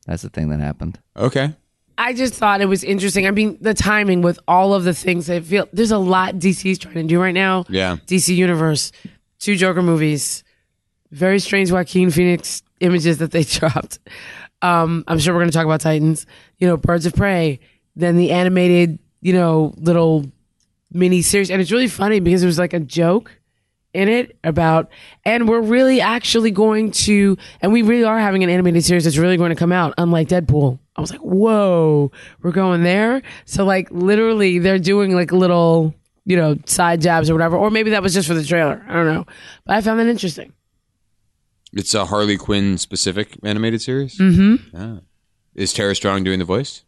[SPEAKER 2] That's the thing that happened.
[SPEAKER 4] Okay.
[SPEAKER 5] I just thought it was interesting. I mean, the timing with all of the things I feel there's a lot D C's trying to do right now.
[SPEAKER 4] Yeah.
[SPEAKER 5] D C Universe, two Joker movies, very strange Joaquin Phoenix images that they dropped. Um, I'm sure we're going to talk about Titans. You know, Birds of Prey, then the animated, you know, little mini series, and it's really funny because it was like a joke in it about, and we're really actually going to, and we really are having an animated series that's really going to come out, unlike Deadpool. I was like, whoa, we're going there. So like literally they're doing like little, you know, side jabs or whatever, or maybe that was just for the trailer. I don't know, but I found that interesting.
[SPEAKER 4] It's a Harley Quinn specific animated series.
[SPEAKER 5] Mm-hmm.
[SPEAKER 4] Ah. Is Tara Strong doing the voice?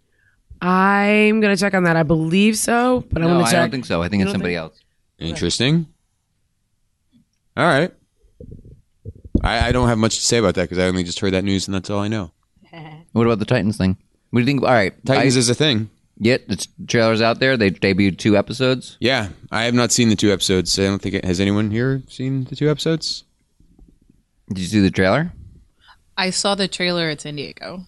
[SPEAKER 5] I'm gonna check on that. I believe so, but I'm
[SPEAKER 2] No,
[SPEAKER 5] gonna
[SPEAKER 2] I
[SPEAKER 5] check.
[SPEAKER 2] don't think so. I think
[SPEAKER 5] You
[SPEAKER 2] it's
[SPEAKER 5] don't
[SPEAKER 2] somebody
[SPEAKER 5] think-
[SPEAKER 2] else.
[SPEAKER 4] Interesting. All right. I, I don't have much to say about that because I only just heard that news and that's all I know.
[SPEAKER 2] What about the Titans thing? What do you think? All right,
[SPEAKER 4] Titans
[SPEAKER 2] I,
[SPEAKER 4] is a thing.
[SPEAKER 2] yeah, the trailer's out there. They debuted two episodes.
[SPEAKER 4] Yeah, I have not seen the two episodes. I don't think it, has anyone here seen the two episodes?
[SPEAKER 2] Did you see the trailer?
[SPEAKER 3] I saw the trailer at San Diego.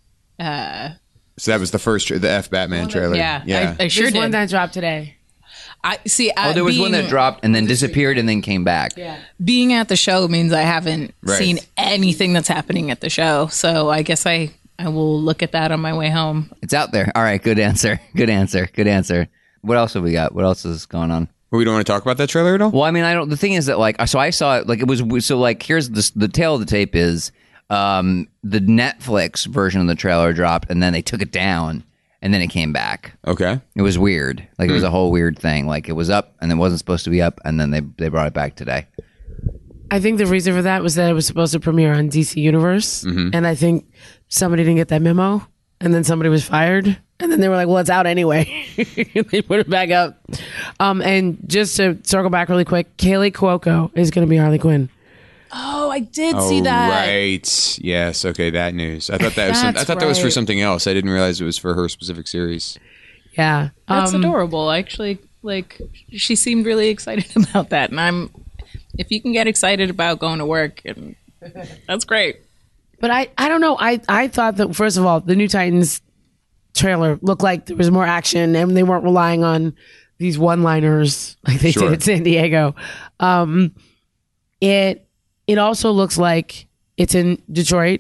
[SPEAKER 3] Uh,
[SPEAKER 4] So that was the first, tra- the F Batman trailer.
[SPEAKER 3] yeah,
[SPEAKER 4] yeah.
[SPEAKER 3] I, I sure
[SPEAKER 5] There's one
[SPEAKER 3] did.
[SPEAKER 5] that dropped today.
[SPEAKER 3] I see.
[SPEAKER 2] Oh, there was one that dropped and then disappeared and then came back.
[SPEAKER 5] Yeah.
[SPEAKER 3] Being at the show means I haven't
[SPEAKER 4] Right.
[SPEAKER 3] seen anything that's happening at the show. So I guess I, I will look at that on my way home.
[SPEAKER 2] It's out there. All right, good answer. Good answer. Good answer. What else have we got? What else is going on?
[SPEAKER 4] Well, we don't want to talk about that trailer at all?
[SPEAKER 2] Well, I mean, I don't. The thing is that, like, so I saw it. Like, it was so. Like, here's the the tail of the tape is um, the Netflix version of the trailer dropped, and then they took it down, and then it came back.
[SPEAKER 4] Okay.
[SPEAKER 2] It was weird. Like, it was a whole weird thing. Like, it was up, and it wasn't supposed to be up, and then they they brought it back today.
[SPEAKER 5] I think the reason for that was that it was supposed to premiere on D C Universe, and I think somebody didn't get that memo, and then somebody was fired, and then they were like, "Well, it's out anyway." They put it back up. Um, and just to circle back really quick, Kaylee Cuoco is going to be Harley Quinn.
[SPEAKER 3] Oh, I did
[SPEAKER 4] Oh,
[SPEAKER 3] see that.
[SPEAKER 4] right. Yes. Okay. That news. I thought that was. Some, I
[SPEAKER 3] That's
[SPEAKER 4] thought that was for
[SPEAKER 3] right.
[SPEAKER 4] something else. I didn't realize it was for her specific series.
[SPEAKER 5] Yeah,
[SPEAKER 3] That's
[SPEAKER 5] um,
[SPEAKER 3] adorable. Actually, like she seemed really excited about that, and I'm. If you can get excited about going to work, and that's great.
[SPEAKER 5] But I, I don't know. I, I thought that first of all, the new Titans trailer looked like there was more action, and they weren't relying on these one-liners like they
[SPEAKER 4] Sure.
[SPEAKER 5] did at San Diego. Um, it it also looks like it's in Detroit.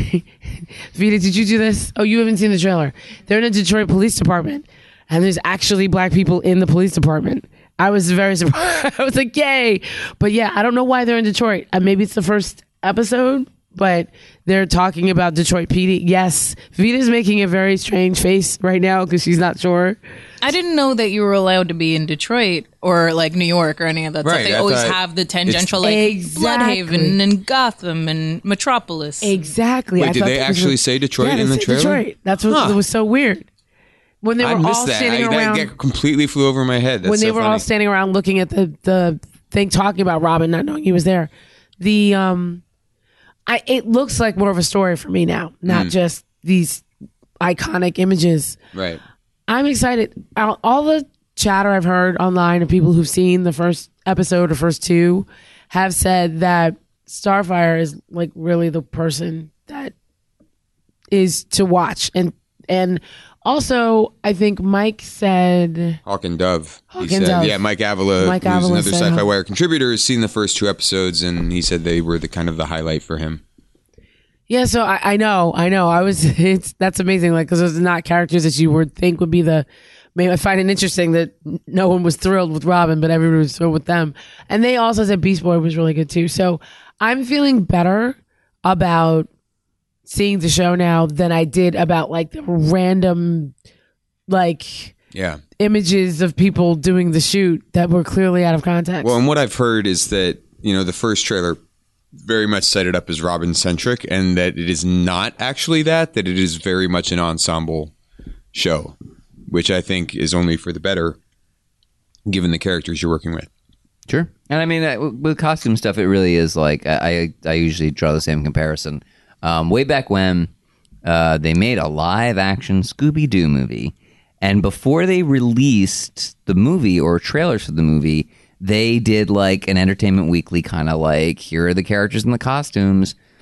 [SPEAKER 5] Vita, did you do this? Oh, you haven't seen the trailer. They're in a Detroit police department, and there's actually black people in the police department. I was very surprised. I was like, yay. But yeah, I don't know why they're in Detroit. Uh, maybe it's the first episode, but they're talking about Detroit P D. Yes, Vita's making a very strange face right now because she's not sure.
[SPEAKER 3] I didn't know that you were allowed to be in Detroit or like New York or any of that
[SPEAKER 4] Right,
[SPEAKER 3] stuff. They
[SPEAKER 4] I
[SPEAKER 3] always
[SPEAKER 4] thought
[SPEAKER 3] have the tangential like
[SPEAKER 5] Exactly.
[SPEAKER 3] Bloodhaven and Gotham and Metropolis.
[SPEAKER 5] Exactly.
[SPEAKER 4] Wait,
[SPEAKER 5] I
[SPEAKER 4] did
[SPEAKER 5] thought
[SPEAKER 4] they
[SPEAKER 5] that was
[SPEAKER 4] actually
[SPEAKER 5] a-
[SPEAKER 4] say Detroit
[SPEAKER 5] yeah, they
[SPEAKER 4] in the
[SPEAKER 5] said
[SPEAKER 4] trailer?
[SPEAKER 5] Detroit. That's what
[SPEAKER 4] Huh.
[SPEAKER 5] was so weird. When they were
[SPEAKER 4] I
[SPEAKER 5] all
[SPEAKER 4] missed that.
[SPEAKER 5] standing
[SPEAKER 4] I,
[SPEAKER 5] around,
[SPEAKER 4] that that completely flew over my head. That's
[SPEAKER 5] when they
[SPEAKER 4] so
[SPEAKER 5] were
[SPEAKER 4] funny.
[SPEAKER 5] all standing around looking at the the thing, talking about Robin, not knowing he was there. The um, I it looks like more of a story for me now, not just these iconic images.
[SPEAKER 4] Right.
[SPEAKER 5] I'm excited. All, all the chatter I've heard online of people who've seen the first episode or first two have said that Starfire is like really the person that is to watch. And and also, I think Mike said,
[SPEAKER 4] Hawk and Dove.
[SPEAKER 5] Hawk
[SPEAKER 4] he
[SPEAKER 5] and
[SPEAKER 4] said,
[SPEAKER 5] Dove.
[SPEAKER 4] yeah, Mike Avila,
[SPEAKER 5] Mike
[SPEAKER 4] who's
[SPEAKER 5] Avila
[SPEAKER 4] another
[SPEAKER 5] said,
[SPEAKER 4] Sci-Fi
[SPEAKER 5] huh?
[SPEAKER 4] Wire contributor, has seen the first two episodes, and he said they were the kind of the highlight for him.
[SPEAKER 5] yeah. So I, I know, I know. I was. It's that's amazing. Like because those are not characters that you would think would be the. Maybe I find it interesting that no one was thrilled with Robin, but everyone was thrilled with them. And they also said Beast Boy was really good too. So I'm feeling better about seeing the show now than I did about like the random like
[SPEAKER 4] Yeah.
[SPEAKER 5] images of people doing the shoot that were clearly out of context.
[SPEAKER 4] Well, and what I've heard is that, you know, the first trailer very much set it up as Robin centric, and that it is not actually that, that it is very much an ensemble show, which I think is only for the better given the characters you're working with.
[SPEAKER 2] Sure. And I mean, uh, with costume stuff, it really is like I I usually draw the same comparison. Um, way back when uh, they made a live action Scooby Doo movie, and before they released the movie or trailers for the movie, they did like an Entertainment Weekly kind of like, here are the characters and the costumes.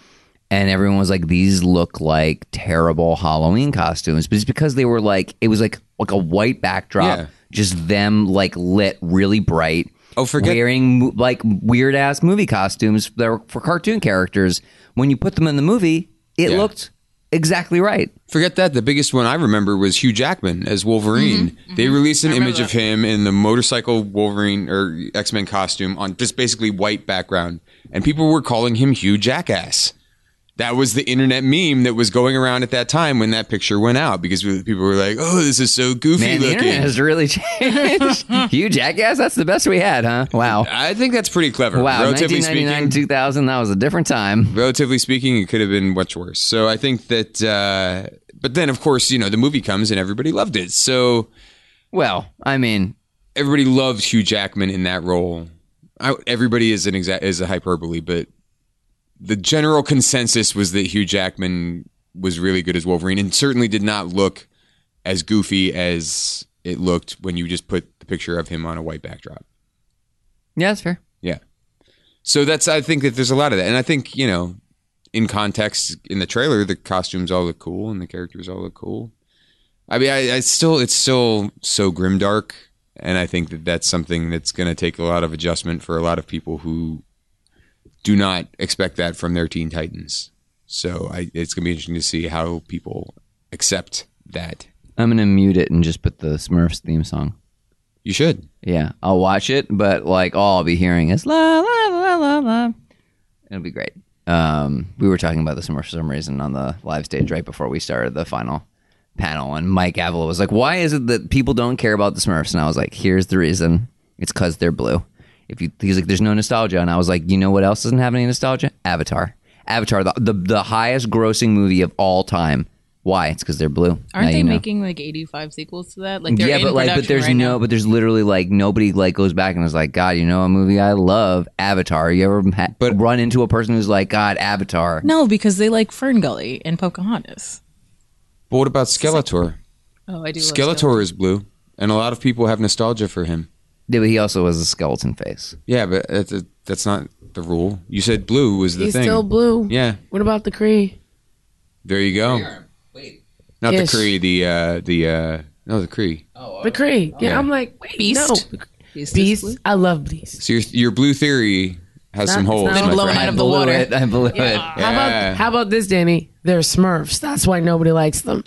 [SPEAKER 2] and everyone was like, these look like terrible Halloween costumes. But it's because they were like, it was like like a white backdrop,
[SPEAKER 4] Yeah.
[SPEAKER 2] just them like lit really bright.
[SPEAKER 4] Oh, forget-
[SPEAKER 2] wearing mo- like weird ass movie costumes that were for cartoon characters. When you put them in the movie, it
[SPEAKER 4] Yeah.
[SPEAKER 2] looked exactly right.
[SPEAKER 4] Forget that. The biggest one I remember was Hugh Jackman as Wolverine.
[SPEAKER 5] Mm-hmm,
[SPEAKER 4] They released an image of him in the motorcycle Wolverine or X-Men costume on just basically white background. And people were calling him Hugh Jackass. That was the internet meme that was going around at that time when that picture went out, because people were like, oh, this is so goofy
[SPEAKER 2] Man, the
[SPEAKER 4] looking.
[SPEAKER 2] internet has really changed. Hugh Jackass, that's the best we had, huh? Wow.
[SPEAKER 4] I think that's pretty clever.
[SPEAKER 2] Wow,
[SPEAKER 4] Relatively
[SPEAKER 2] nineteen ninety-nine,
[SPEAKER 4] speaking,
[SPEAKER 2] two thousand, that was a different time.
[SPEAKER 4] relatively speaking, it could have been much worse. So I think that, uh, but then of course, you know, the movie comes and everybody loved it. So
[SPEAKER 2] Well, I mean,
[SPEAKER 4] everybody loved Hugh Jackman in that role. I, everybody is an exa- is a hyperbole, but the general consensus was that Hugh Jackman was really good as Wolverine, and certainly did not look as goofy as it looked when you just put the picture of him on a white backdrop.
[SPEAKER 2] yeah, that's fair.
[SPEAKER 4] Yeah. So that's, I think that there's a lot of that. And I think, you know, in context, in the trailer, the costumes all look cool and the characters all look cool. I mean, I, I still, it's still so grimdark. And I think that that's something that's going to take a lot of adjustment for a lot of people who do not expect that from their Teen Titans. So I, it's going to be interesting to see how people accept that.
[SPEAKER 2] I'm going to mute it and just put the Smurfs theme song.
[SPEAKER 4] You should.
[SPEAKER 2] Yeah, I'll watch it, but like all I'll be hearing is la la la la la. It'll be great. Um, we were talking about the Smurfs for some reason on the live stage right before we started the final panel, and Mike Avila was like, "Why is it that people don't care about the Smurfs?" And I was like, "Here's the reason. It's because they're blue." If you, he's like, "There's no nostalgia," and I was like, "You know what else doesn't have any nostalgia? Avatar. Avatar, the the, the highest grossing movie of all time. Why? It's because they're blue.
[SPEAKER 3] Aren't
[SPEAKER 2] Now
[SPEAKER 3] they
[SPEAKER 2] you know.
[SPEAKER 3] making like eighty-five sequels to that? Like they're
[SPEAKER 2] yeah,
[SPEAKER 3] in
[SPEAKER 2] but like, but
[SPEAKER 3] production
[SPEAKER 2] there's
[SPEAKER 3] right
[SPEAKER 2] no,
[SPEAKER 3] now.
[SPEAKER 2] but there's literally like nobody like goes back and is like, God, you know, a movie I love, Avatar. You ever ha-
[SPEAKER 4] But-
[SPEAKER 2] run into a person who's like, God, Avatar?
[SPEAKER 3] No, because they like Fern Gully and Pocahontas.
[SPEAKER 4] But what about Skeletor?
[SPEAKER 3] Oh, I do. love
[SPEAKER 4] Skeletor is blue, and a lot of people have nostalgia for him.
[SPEAKER 2] Yeah, but he also has a skeleton face.
[SPEAKER 4] Yeah, but that's, that's not the rule. You said blue was the
[SPEAKER 5] He's
[SPEAKER 4] thing.
[SPEAKER 5] still blue.
[SPEAKER 4] Yeah,
[SPEAKER 5] What about the Kree?
[SPEAKER 4] there you go. Not
[SPEAKER 5] Ish.
[SPEAKER 4] the Kree, the uh, the uh, no, the Kree.
[SPEAKER 5] The Kree. Yeah,
[SPEAKER 4] Yeah.
[SPEAKER 5] I'm like, wait,
[SPEAKER 3] Beast.
[SPEAKER 5] no.
[SPEAKER 3] Beast.
[SPEAKER 5] Beast.
[SPEAKER 3] is blue.
[SPEAKER 5] I love Beast.
[SPEAKER 4] So your your blue theory has
[SPEAKER 5] Not-
[SPEAKER 4] some
[SPEAKER 5] it's
[SPEAKER 4] holes.
[SPEAKER 5] not
[SPEAKER 4] my
[SPEAKER 5] blown
[SPEAKER 4] friend.
[SPEAKER 3] out of
[SPEAKER 2] I
[SPEAKER 3] the
[SPEAKER 2] blew
[SPEAKER 3] water.
[SPEAKER 2] it. I blew it.
[SPEAKER 5] How
[SPEAKER 4] Yeah.
[SPEAKER 5] about how about this, Danny? They're Smurfs. That's why nobody likes them.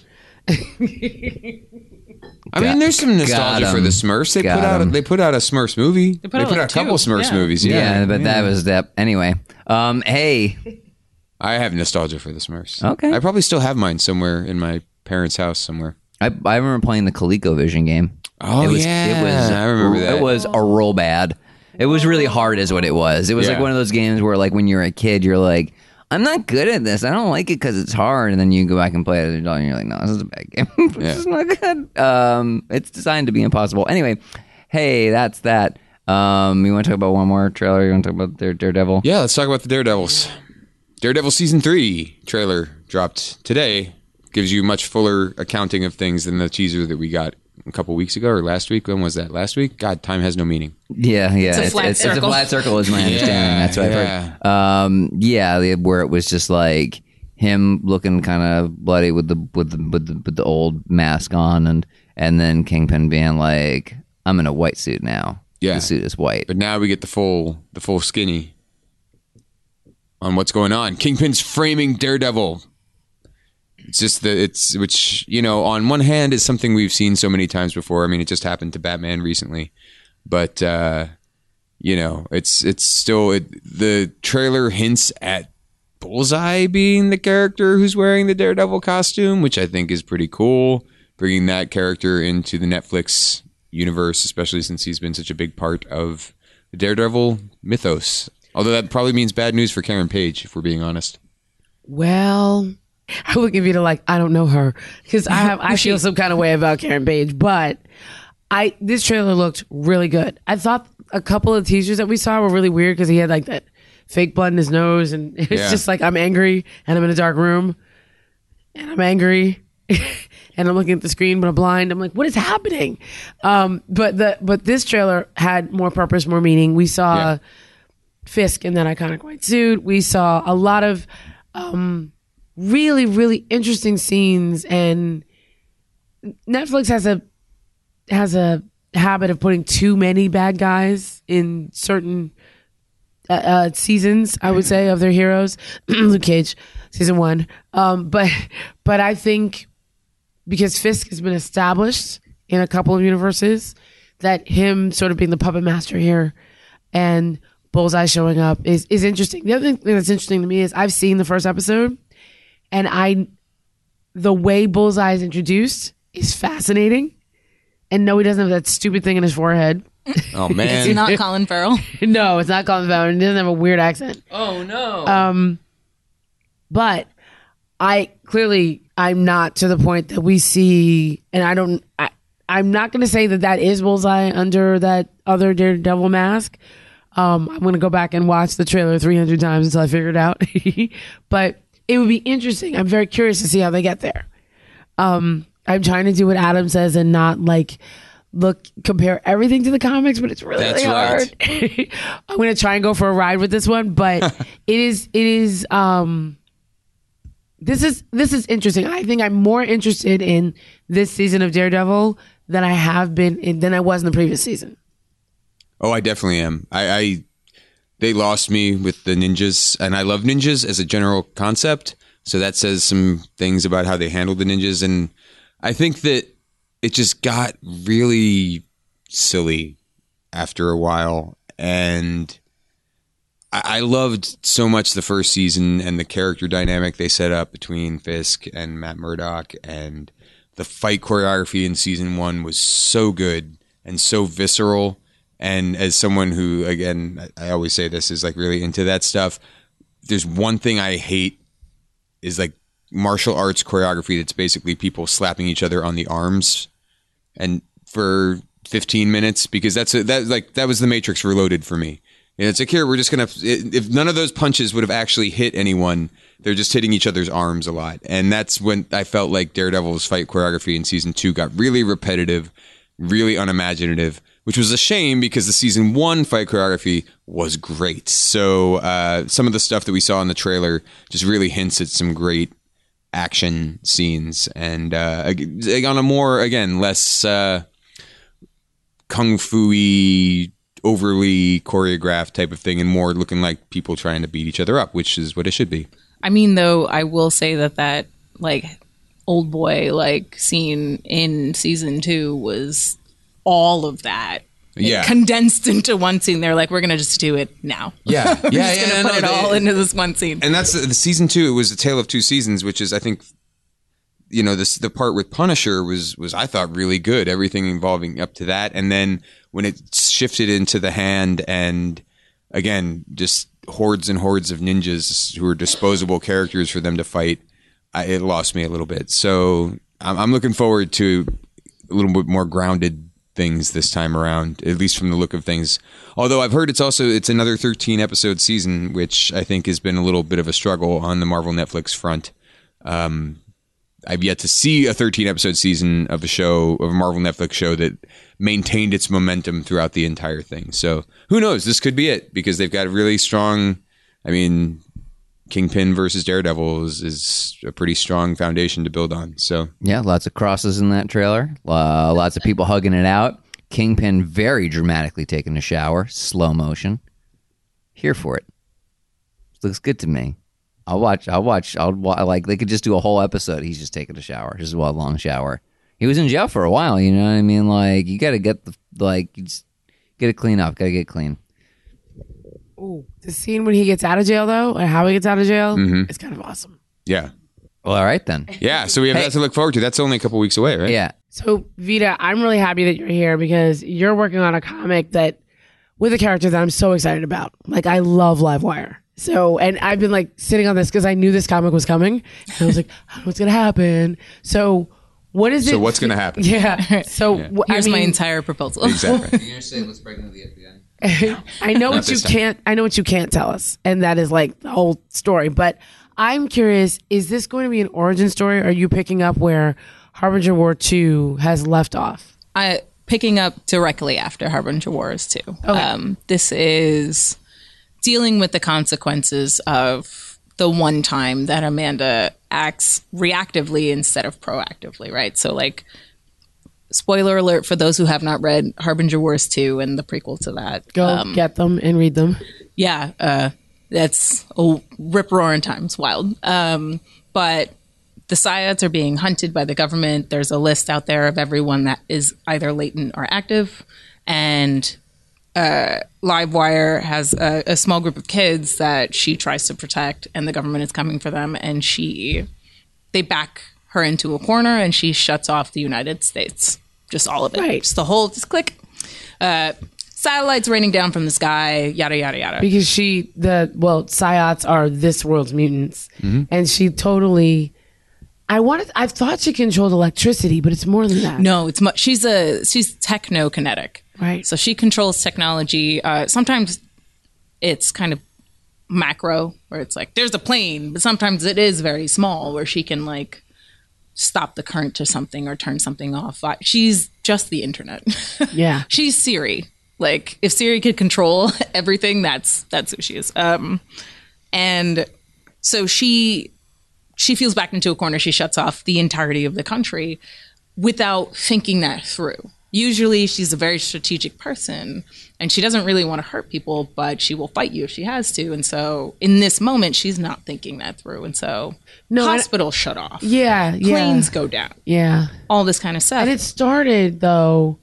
[SPEAKER 4] I mean, there's some nostalgia
[SPEAKER 2] got
[SPEAKER 4] for
[SPEAKER 2] 'em.
[SPEAKER 4] the Smurfs. They
[SPEAKER 2] Got
[SPEAKER 4] put out a,
[SPEAKER 2] 'em.
[SPEAKER 4] they put out a Smurfs movie. They
[SPEAKER 3] put out, like,
[SPEAKER 4] a couple
[SPEAKER 3] two.
[SPEAKER 4] Smurfs
[SPEAKER 3] Yeah.
[SPEAKER 4] movies.
[SPEAKER 2] Yeah,
[SPEAKER 4] Yeah,
[SPEAKER 2] but that was that. Anyway, um, hey,
[SPEAKER 4] I have nostalgia for the Smurfs.
[SPEAKER 2] Okay.
[SPEAKER 4] I probably still have mine somewhere in my parents' house somewhere.
[SPEAKER 2] I I remember playing the ColecoVision game.
[SPEAKER 4] Oh,
[SPEAKER 2] it was,
[SPEAKER 4] yeah.
[SPEAKER 2] it was.
[SPEAKER 4] I remember that.
[SPEAKER 2] It was a real bad. It was really hard, is what it was. It was like
[SPEAKER 4] Yeah.
[SPEAKER 2] one of those games where, like, when you're a kid, you're like, I'm not good at this. I don't like it because it's hard. And then you go back and play it as an adult, and you're like, no, this is a bad game. This is not good. Um, it's designed to be impossible. Anyway, hey, that's that. Um, you want to talk about one more trailer? You want to talk about Dare- Daredevil?
[SPEAKER 4] Yeah, let's talk about the Daredevils. Daredevil season three trailer dropped today. Gives you much fuller accounting of things than the teaser that we got a couple weeks ago or last week. When was that? Last week? God, time has no meaning.
[SPEAKER 2] Yeah, yeah.
[SPEAKER 3] It's a flat
[SPEAKER 2] it's, it's a
[SPEAKER 3] circle.
[SPEAKER 2] flat circle, is my understanding.
[SPEAKER 4] Yeah,
[SPEAKER 2] That's what I've heard. Um, yeah, the- where it was just like him looking kind of bloody with the with the with the, with the old mask on, and and then Kingpin being like, "I'm in a white suit now.
[SPEAKER 4] Yeah.
[SPEAKER 2] the suit is white."
[SPEAKER 4] But now we get the full the full skinny on what's going on. Kingpin's framing Daredevil. It's just the it's which, you know, on one hand is something we've seen so many times before. I mean, it just happened to Batman recently. But uh, you know, it's it's still it, the trailer hints at Bullseye being the character who's wearing the Daredevil costume, which I think is pretty cool. Bringing that character into the Netflix universe, especially since he's been such a big part of the Daredevil mythos. Although that probably means bad news for Karen Page, if we're being honest.
[SPEAKER 5] Well, I would give you the like, I don't know her because I have I feel some kind of way about Karen Page, but I this trailer looked really good. I thought a couple of teasers that we saw were really weird because he had like that fake blood in his nose, and it's
[SPEAKER 4] Yeah.
[SPEAKER 5] just like I'm angry and I'm in a dark room and I'm angry and I'm looking at the screen but I'm blind. I'm like, what is happening? Um, but the but this trailer had more purpose, more meaning. We saw
[SPEAKER 4] Yeah.
[SPEAKER 5] Fisk in that iconic white suit. We saw a lot of um, really, really interesting scenes. And Netflix has a has a habit of putting too many bad guys in certain uh, uh, seasons, I would say, of their heroes. Luke Cage, season one. Um, but but I think because Fisk has been established in a couple of universes, that him sort of being the puppet master here and Bullseye showing up is, is interesting. The other thing that's interesting to me is I've seen the first episode, and I the way Bullseye is introduced is fascinating. And no, he doesn't have that stupid thing in his forehead.
[SPEAKER 4] Oh man,
[SPEAKER 3] It's not Colin Farrell.
[SPEAKER 5] No, it's not Colin Farrell. He doesn't have a weird accent.
[SPEAKER 2] Oh no.
[SPEAKER 5] Um, but I clearly I'm not to the point that we see, and I don't. I, I'm not going to say that that is Bullseye under that other Daredevil mask. Um, I'm going to go back and watch the trailer three hundred times until I figure it out. But it would be interesting. I'm very curious to see how they get there. Um, I'm trying to do what Adam says and not like look compare everything to the comics, but it's really,
[SPEAKER 4] That's
[SPEAKER 5] really hard.
[SPEAKER 4] right.
[SPEAKER 5] I'm going to try and go for a ride with this one, but it is it is um this is this is interesting. I think I'm more interested in this season of Daredevil than I have been in, than I was in the previous season.
[SPEAKER 4] Oh, I definitely am. I, I they lost me with the ninjas, and I love ninjas as a general concept. So that says some things about how they handled the ninjas, and I think that it just got really silly after a while, and I, I loved so much the first season and the character dynamic they set up between Fisk and Matt Murdock, and the fight choreography in season one was so good and so visceral. And as someone who, again, I always say this, is like really into that stuff, there's one thing I hate is like martial arts choreography that's basically people slapping each other on the arms and for fifteen minutes, because that's a, that like that was the Matrix Reloaded for me. And it's like, here, we're just gonna, if none of those punches would have actually hit anyone, they're just hitting each other's arms a lot. And that's when I felt like Daredevil's fight choreography in season two got really repetitive, really unimaginative, which was a shame because the season one fight choreography was great. So uh, some of the stuff that we saw in the trailer just really hints at some great action scenes, and uh, on a more, again, less uh, kung fu-y, overly choreographed type of thing, and more looking like people trying to beat each other up, which is what it should be.
[SPEAKER 3] I mean, though, I will say that that like old boy like scene in season two was all of that.
[SPEAKER 4] Yeah.
[SPEAKER 3] Condensed into one scene. They're like, we're going to just do it now.
[SPEAKER 4] Yeah.
[SPEAKER 3] we're
[SPEAKER 4] Yeah,
[SPEAKER 3] just
[SPEAKER 4] yeah,
[SPEAKER 3] going to
[SPEAKER 4] no,
[SPEAKER 3] put
[SPEAKER 4] no,
[SPEAKER 3] it all
[SPEAKER 4] they-
[SPEAKER 3] into this one scene.
[SPEAKER 4] And that's the, the season two. It was a tale of two seasons, which is, I think, you know, this the part with Punisher was was I thought really good. Everything involving up to that, and then when it shifted into the Hand, and again, just hordes and hordes of ninjas who are disposable characters for them to fight, I, it lost me a little bit. So I'm, I'm looking forward to a little bit more grounded things this time around, at least from the look of things. Although I've heard it's also it's another thirteen episode season, which I think has been a little bit of a struggle on the Marvel Netflix front. Um, I've yet to see a thirteen episode season of a show, of a Marvel Netflix show that maintained its momentum throughout the entire thing. So who knows? This could be it, because they've got a really strong, I mean, Kingpin versus Daredevil is, is a pretty strong foundation to build on. So
[SPEAKER 2] Yeah, lots of crosses in that trailer. Uh, lots of people hugging it out. Kingpin very dramatically taking a shower, slow motion. Here for it. Looks good to me. I'll watch. I'll watch. I'll wa- like. They could just do a whole episode. He's just taking a shower, just a long shower. He was in jail for a while. You know what I mean? Like, you got to get the like. You just get it clean up. Got to get clean.
[SPEAKER 5] Ooh, the scene when he gets out of jail, though, and how he gets out of jail, it's kind of awesome.
[SPEAKER 4] yeah,
[SPEAKER 2] Well, all right then.
[SPEAKER 4] yeah. So we have
[SPEAKER 2] Hey.
[SPEAKER 4] that to look forward to. That's only a couple weeks away, right?
[SPEAKER 2] Yeah.
[SPEAKER 5] So, Vita, I'm really happy that you're here because you're working on a comic that with a character that I'm so excited about. Like, I love Livewire. So, and I've been like sitting on this because I knew this comic was coming. And I was like, I don't know what's going to happen. So, what is it?
[SPEAKER 4] So what's going to happen?
[SPEAKER 5] Yeah. So, wh-
[SPEAKER 3] Here's
[SPEAKER 5] I
[SPEAKER 3] my
[SPEAKER 5] mean,
[SPEAKER 3] entire proposal.
[SPEAKER 4] Exactly.
[SPEAKER 2] You're gonna say let's break into the F B I.
[SPEAKER 5] I know what you
[SPEAKER 4] this time.
[SPEAKER 5] can't. I know what you can't tell us, and that is like the whole story. But I'm curious: is this going to be an origin story? Or are you picking up where Harbinger War Two has left off?
[SPEAKER 3] I picking up directly after Harbinger Wars two. Um, this is dealing with the consequences of the one time that Amanda acts reactively instead of proactively, right? So, like, spoiler alert for those who have not read Harbinger Wars two and the prequel to that.
[SPEAKER 5] Go
[SPEAKER 3] Um,
[SPEAKER 5] get them and read them.
[SPEAKER 3] yeah, uh, that's a rip-roaring times, wild. Um, but the Psyops are being hunted by the government. There's a list out there of everyone that is either latent or active. And uh, Livewire has a, a small group of kids that she tries to protect, and the government is coming for them. And she, they back her into a corner, and she shuts off the United States. Just all of it.
[SPEAKER 5] Right.
[SPEAKER 3] Just the whole, just click. Uh, satellites raining down from the sky, yada, yada, yada.
[SPEAKER 5] Because she, the, well, Psyops are this world's mutants. And she totally, I wanted, I thought she controlled electricity, but it's more than that.
[SPEAKER 3] No, it's much. She's a she's technokinetic,
[SPEAKER 5] Right.
[SPEAKER 3] So she controls technology. Uh, sometimes it's kind of macro, where it's like there's a plane, but sometimes it is very small, where she can like stop the current to something or turn something off. Uh, She's just the internet.
[SPEAKER 5] Yeah.
[SPEAKER 3] She's Siri. Like if Siri could control everything, that's that's who she is. Um, and so she she feels backed into a corner. She shuts off the entirety of the country without thinking that through. Usually she's a very strategic person and she doesn't really want to hurt people, but she will fight you if she has to. And so in this moment, she's not thinking that through. And so
[SPEAKER 5] No, and-
[SPEAKER 3] hospitals shut off.
[SPEAKER 5] Yeah. Yeah.
[SPEAKER 3] Planes go down.
[SPEAKER 5] Yeah.
[SPEAKER 3] All this kind of stuff.
[SPEAKER 5] And it started, though,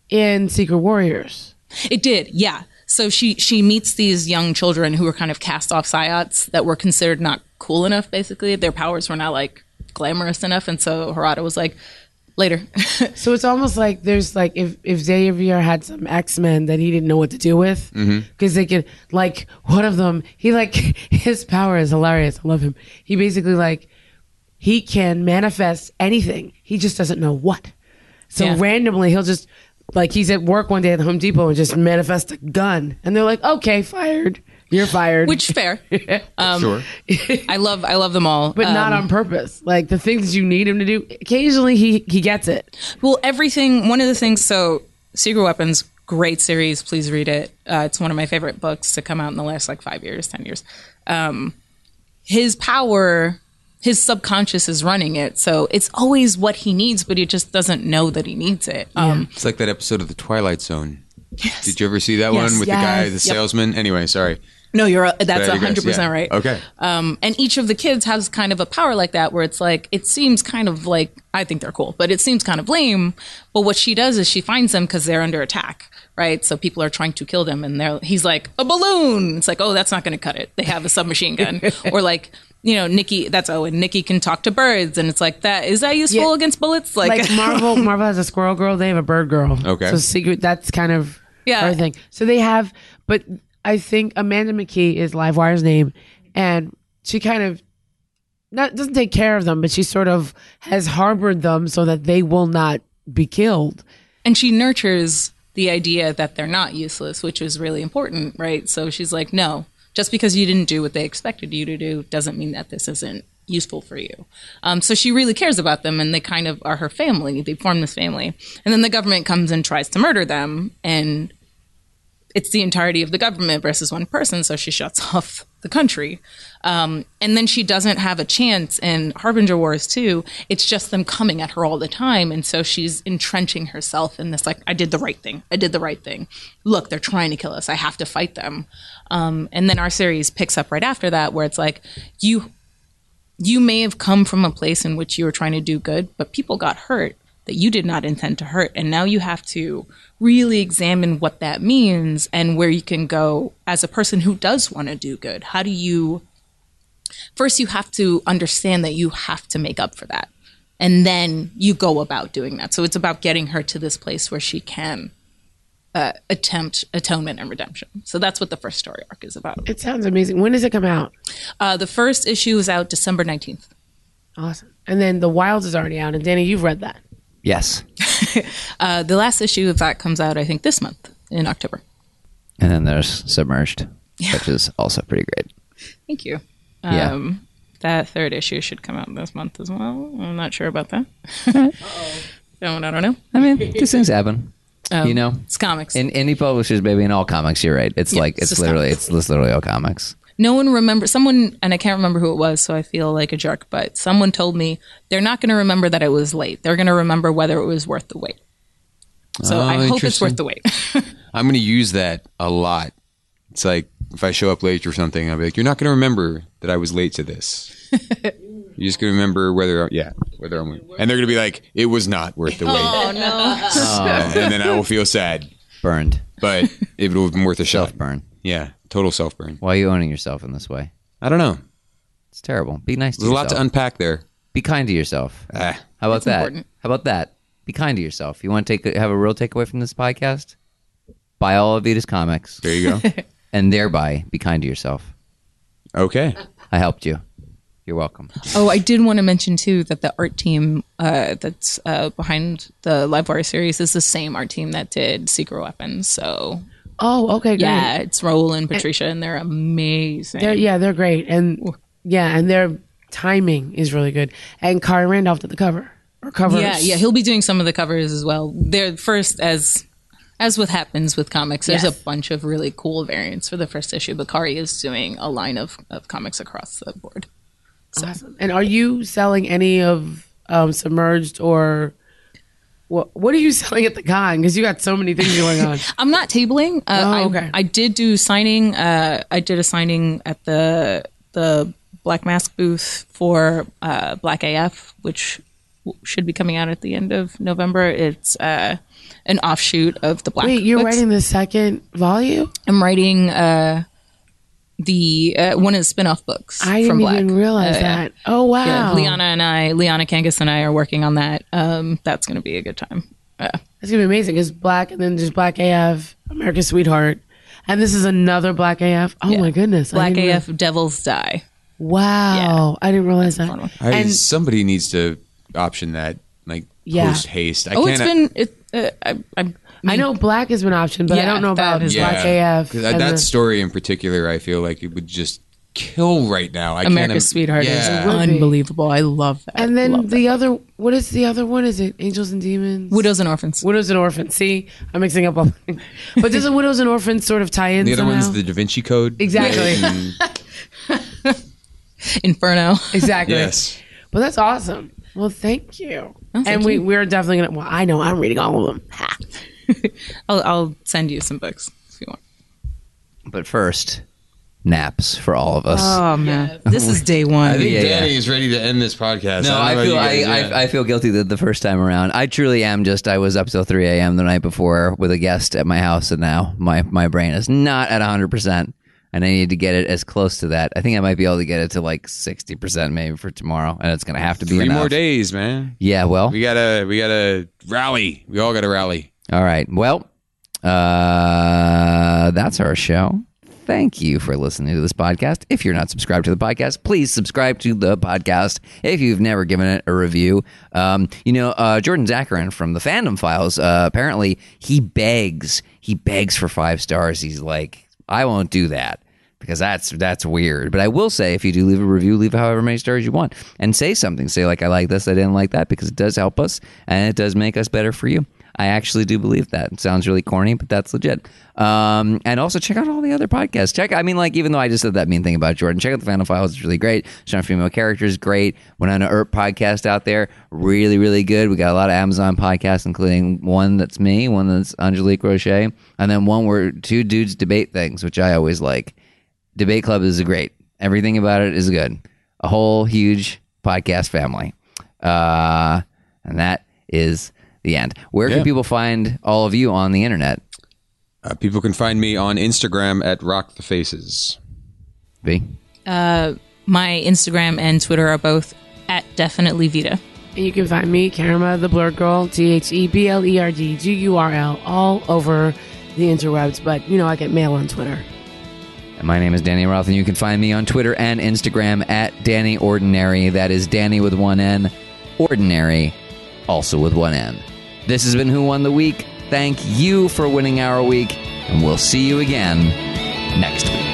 [SPEAKER 5] in Secret Warriors.
[SPEAKER 3] It did, yeah. So she she meets these young children who were kind of cast off Psyops that were considered not cool enough, basically. Their powers were not like glamorous enough. And so Harada was like, later.
[SPEAKER 5] So it's almost like there's like if, if Xavier had some X-Men that he didn't know what to do with. Because they could, like, one of them, he like, his power is hilarious. I love him. He basically like, he can manifest anything. He just doesn't know what. So
[SPEAKER 3] Yeah.
[SPEAKER 5] randomly he'll just, like he's at work one day at the Home Depot and just manifest a gun. And they're like, okay, fired. You're fired.
[SPEAKER 3] Which fair. Um,
[SPEAKER 4] Sure.
[SPEAKER 3] I love I love them all.
[SPEAKER 5] but not
[SPEAKER 3] Um,
[SPEAKER 5] on purpose. Like the things you need him to do, occasionally he, he gets it.
[SPEAKER 3] Well, everything, one of the things, so Secret Weapons, great series. Please read it. Uh, it's one of my favorite books to come out in the last like five years, ten years. Um, his power, his subconscious is running it. So it's always what he needs, but he just doesn't know that he needs it. Um,
[SPEAKER 4] It's like that episode of The Twilight Zone. Did you ever see that
[SPEAKER 3] Yes.
[SPEAKER 4] one with
[SPEAKER 5] Yes.
[SPEAKER 4] the guy, the
[SPEAKER 5] Yep.
[SPEAKER 4] salesman? Anyway, sorry.
[SPEAKER 3] No, you're that's
[SPEAKER 4] Did I
[SPEAKER 3] one
[SPEAKER 4] digress?
[SPEAKER 3] hundred percent
[SPEAKER 4] Yeah.
[SPEAKER 3] right.
[SPEAKER 4] Okay.
[SPEAKER 3] Um, and each of the kids has kind of a power like that where it's like, it seems kind of like, I think they're cool, but it seems kind of lame. But what she does is she finds them because they're under attack, right? So people are trying to kill them and they're, he's like, a balloon. It's like, oh, that's not going to cut it. They have a submachine gun. Or like, you know, Nikki, that's, oh, and Nikki can talk to birds. And it's like, that, is that useful
[SPEAKER 5] Yeah.
[SPEAKER 3] against bullets? Like,
[SPEAKER 5] Like Marvel, Marvel has a squirrel girl. They have a bird girl.
[SPEAKER 4] Okay.
[SPEAKER 5] So secret, that's kind of
[SPEAKER 3] Yeah.
[SPEAKER 5] everything. So they have, but I think Amanda McKee is Livewire's name, and she kind of not doesn't take care of them, but she sort of has harbored them so that they will not be killed.
[SPEAKER 3] and she nurtures the idea that they're not useless, which is really important, right? So she's like, no, just because you didn't do what they expected you to do doesn't mean that this isn't useful for you. Um, so she really cares about them, and they kind of are her family. They form this family. And then the government comes and tries to murder them, and it's the entirety of the government versus one person, so she shuts off the country. Um, and then she doesn't have a chance in Harbinger Wars two. It's just them coming at her all the time. And so she's entrenching herself in this, like, I did the right thing. I did the right thing. Look, they're trying to kill us. I have to fight them. Um, and then our series picks up right after that, where it's like, you, you may have come from a place in which you were trying to do good, but people got hurt that you did not intend to hurt. And now you have to really examine what that means and where you can go as a person who does want to do good. How do you, first you have to understand that you have to make up for that. And then you go about doing that. So it's about getting her to this place where she can uh, attempt atonement and redemption. So that's what the first story arc is about.
[SPEAKER 5] It sounds amazing. When does it come out?
[SPEAKER 3] Uh, the first issue is out December nineteenth.
[SPEAKER 5] Awesome. And then The Wilds is already out. And Danny, you've read that.
[SPEAKER 2] Yes.
[SPEAKER 3] Uh, the last issue of that comes out, I think, this month in October.
[SPEAKER 2] And then there's Submerged, which is also pretty great.
[SPEAKER 3] Thank you.
[SPEAKER 2] Yeah.
[SPEAKER 3] Um, that third issue should come out this month as well. I'm not sure about that. No, I don't know.
[SPEAKER 2] I mean, these things happen.
[SPEAKER 3] Um,
[SPEAKER 2] you know,
[SPEAKER 3] it's comics.
[SPEAKER 2] in indie publishers, baby, in all comics, you're right. It's
[SPEAKER 3] Yeah,
[SPEAKER 2] like
[SPEAKER 3] it's
[SPEAKER 2] it's
[SPEAKER 3] just
[SPEAKER 2] literally
[SPEAKER 3] comics.
[SPEAKER 2] it's, it's literally all comics.
[SPEAKER 3] No one remembers. Someone, and I can't remember who it was, so I feel like a jerk, but someone told me they're not going to remember that I was late. They're going to remember whether it was worth the wait. So
[SPEAKER 4] Oh,
[SPEAKER 3] I hope it's
[SPEAKER 4] interesting.
[SPEAKER 3] worth the wait.
[SPEAKER 4] I'm going to use that a lot. It's like if I show up late or something, I'll be like, "You're not going to remember that I was late to this. You're just going to remember whether, yeah, whether I'm." And they're going to be like, "It was not worth the wait,"
[SPEAKER 3] Oh, no.
[SPEAKER 4] and then I will feel sad.
[SPEAKER 2] Burned.
[SPEAKER 4] But it would have been worth a shot.
[SPEAKER 2] Self burn.
[SPEAKER 4] Yeah, total self burn.
[SPEAKER 2] Why are you owning yourself in this way?
[SPEAKER 4] I don't know.
[SPEAKER 2] It's terrible. Be nice to
[SPEAKER 4] There's a
[SPEAKER 2] yourself.
[SPEAKER 4] lot to unpack there.
[SPEAKER 2] Be kind to yourself.
[SPEAKER 4] Ah.
[SPEAKER 2] How about
[SPEAKER 3] That's
[SPEAKER 2] that?
[SPEAKER 3] important.
[SPEAKER 2] How about that? Be kind to yourself. You want to take a, have a real takeaway from this podcast? Buy all of Vita's comics,
[SPEAKER 4] There you go.
[SPEAKER 2] and thereby be kind to yourself.
[SPEAKER 4] Okay.
[SPEAKER 2] I helped you. You're welcome.
[SPEAKER 3] Oh, I did want to mention too that the art team uh, that's uh, behind the Livewire series is the same art team that did Secret Weapons. So
[SPEAKER 5] Oh, okay, great.
[SPEAKER 3] yeah, it's Raul and Patricia, and they're amazing.
[SPEAKER 5] They're, yeah, they're great. And yeah, and their timing is really good. And Kari Randolph did the cover. Or covers.
[SPEAKER 3] Yeah, yeah, he'll be doing some of the covers as well. They're first as as what happens with comics. There's
[SPEAKER 5] Yes.
[SPEAKER 3] a bunch of really cool variants for the first issue, but Kari is doing a line of, of comics across the board.
[SPEAKER 5] Awesome. And are you selling any of um, Submerged or what? What are you selling at the con? Because you got so many things going on.
[SPEAKER 3] I'm not tabling. Uh,
[SPEAKER 5] Oh,
[SPEAKER 3] I,
[SPEAKER 5] okay.
[SPEAKER 3] I did do signing. Uh, I did a signing at the the Black Mask booth for uh, Black A F, which w- should be coming out at the end of November. It's uh, an offshoot of the Black.
[SPEAKER 5] Wait, you're
[SPEAKER 3] books.
[SPEAKER 5] writing the second volume?
[SPEAKER 3] I'm writing uh, the uh, one of the spin-off books
[SPEAKER 5] I
[SPEAKER 3] from
[SPEAKER 5] didn't
[SPEAKER 3] Black.
[SPEAKER 5] even realize
[SPEAKER 3] Uh, yeah.
[SPEAKER 5] that. Oh wow!
[SPEAKER 3] Yeah, Liana and I, Liana Kangas and I are working on that. Um, that's going to be a good time. Uh,
[SPEAKER 5] That's gonna be amazing. Because Black, and then there's Black A F, America's Sweetheart, and this is another Black A F. Oh
[SPEAKER 3] Yeah.
[SPEAKER 5] my goodness! I
[SPEAKER 3] Black
[SPEAKER 5] didn't
[SPEAKER 3] A
[SPEAKER 5] real-
[SPEAKER 3] F, Devils Die.
[SPEAKER 5] Wow, I didn't realize that.
[SPEAKER 3] Fun one.
[SPEAKER 4] I,
[SPEAKER 5] And-
[SPEAKER 4] somebody needs to option that, like,
[SPEAKER 5] Yeah.
[SPEAKER 4] post haste. I
[SPEAKER 3] Oh,
[SPEAKER 4] can't.
[SPEAKER 3] it's been. It, uh, I, I,
[SPEAKER 5] I know Black has been optioned, but I
[SPEAKER 3] Yeah,
[SPEAKER 5] don't know
[SPEAKER 3] that
[SPEAKER 5] about
[SPEAKER 3] is-
[SPEAKER 5] Black A F.
[SPEAKER 4] 'Cause that,
[SPEAKER 5] and
[SPEAKER 4] that
[SPEAKER 5] the-
[SPEAKER 4] story in particular, I feel like it would just kill right now. I
[SPEAKER 3] America's
[SPEAKER 4] can't,
[SPEAKER 3] Sweetheart
[SPEAKER 4] yeah.
[SPEAKER 3] is
[SPEAKER 5] would be.
[SPEAKER 3] unbelievable. I love that.
[SPEAKER 5] And then
[SPEAKER 3] Love
[SPEAKER 5] the other, what is the other one? Is it Angels and Demons?
[SPEAKER 3] that. Widows and Orphans.
[SPEAKER 5] Widows and Orphans. See, I'm mixing up all. But does a Widows and Orphans sort of tie in?
[SPEAKER 4] The other
[SPEAKER 5] somehow?
[SPEAKER 4] one's the Da Vinci Code.
[SPEAKER 5] Exactly.
[SPEAKER 4] And-
[SPEAKER 3] Inferno.
[SPEAKER 5] Exactly.
[SPEAKER 4] yes.
[SPEAKER 5] But that's awesome. Well, thank you.
[SPEAKER 3] thank
[SPEAKER 5] and we
[SPEAKER 3] you.
[SPEAKER 5] we're definitely gonna. Well, I know I'm reading all of them. Ha.
[SPEAKER 3] I'll, I'll send you some books if you want.
[SPEAKER 2] But first, naps for all of us.
[SPEAKER 3] Oh man, this is day one.
[SPEAKER 4] I think
[SPEAKER 2] Yeah,
[SPEAKER 4] Danny
[SPEAKER 2] yeah.
[SPEAKER 4] is ready to end this podcast.
[SPEAKER 2] No,
[SPEAKER 4] don't
[SPEAKER 2] I
[SPEAKER 4] know
[SPEAKER 2] feel
[SPEAKER 4] about
[SPEAKER 2] I,
[SPEAKER 4] you guys, yeah.
[SPEAKER 2] I, I feel guilty that the first time around. I truly am just I was up till three a.m. the night before with a guest at my house, and now my, my brain is not at one hundred percent, and I need to get it as close to that. I think I might be able to get it to like sixty percent maybe for tomorrow, and it's going to have to be
[SPEAKER 4] Three
[SPEAKER 2] enough.
[SPEAKER 4] more days, man.
[SPEAKER 2] Yeah, well,
[SPEAKER 4] We gotta, we gotta rally. We all gotta rally.
[SPEAKER 2] all right. Well, uh, that's our show. Thank you for listening to this podcast. If you're not subscribed to the podcast, please subscribe to the podcast. If you've never given it a review, um, you know, uh, Jordan Zakarin from the Fandom Files, uh, apparently he begs, he begs for five stars. He's like, I won't do that because that's that's weird. But I will say, if you do leave a review, leave however many stars you want and say something. Say like, I like this, I didn't like that, because it does help us and it does make us better for you. I actually do believe that. It sounds really corny, but that's legit. Um, and also check out all the other podcasts. Check, I mean, like, even though I just said that mean thing about Jordan, check out the Phantom Files. It's really great. Strong Female Characters, great. Went on an E R P podcast out there. Really, really good. We got a lot of Amazon podcasts, including one that's me, one that's Angelique Roche, and then one where two dudes debate things, which I always like. Debate Club is great. Everything about it is good. A whole huge podcast family. Uh, and that is the end. Where
[SPEAKER 4] Yeah.
[SPEAKER 2] can people find all of you on the internet?
[SPEAKER 4] Uh, people can find me on Instagram at Rock the Faces.
[SPEAKER 2] V?
[SPEAKER 3] Uh, my Instagram and Twitter are both at Definitely Vita.
[SPEAKER 5] And you can find me, Karma the Blurred Girl, T H E B L E R D G U R L, all over the interwebs. But you know, I get mail on Twitter.
[SPEAKER 2] And my name is Danny Roth, and you can find me on Twitter and Instagram at Danny Ordinary. That is Danny with one N, Ordinary, also with one N. This has been Who Won the Week. Thank you for winning our week, and we'll see you again next week.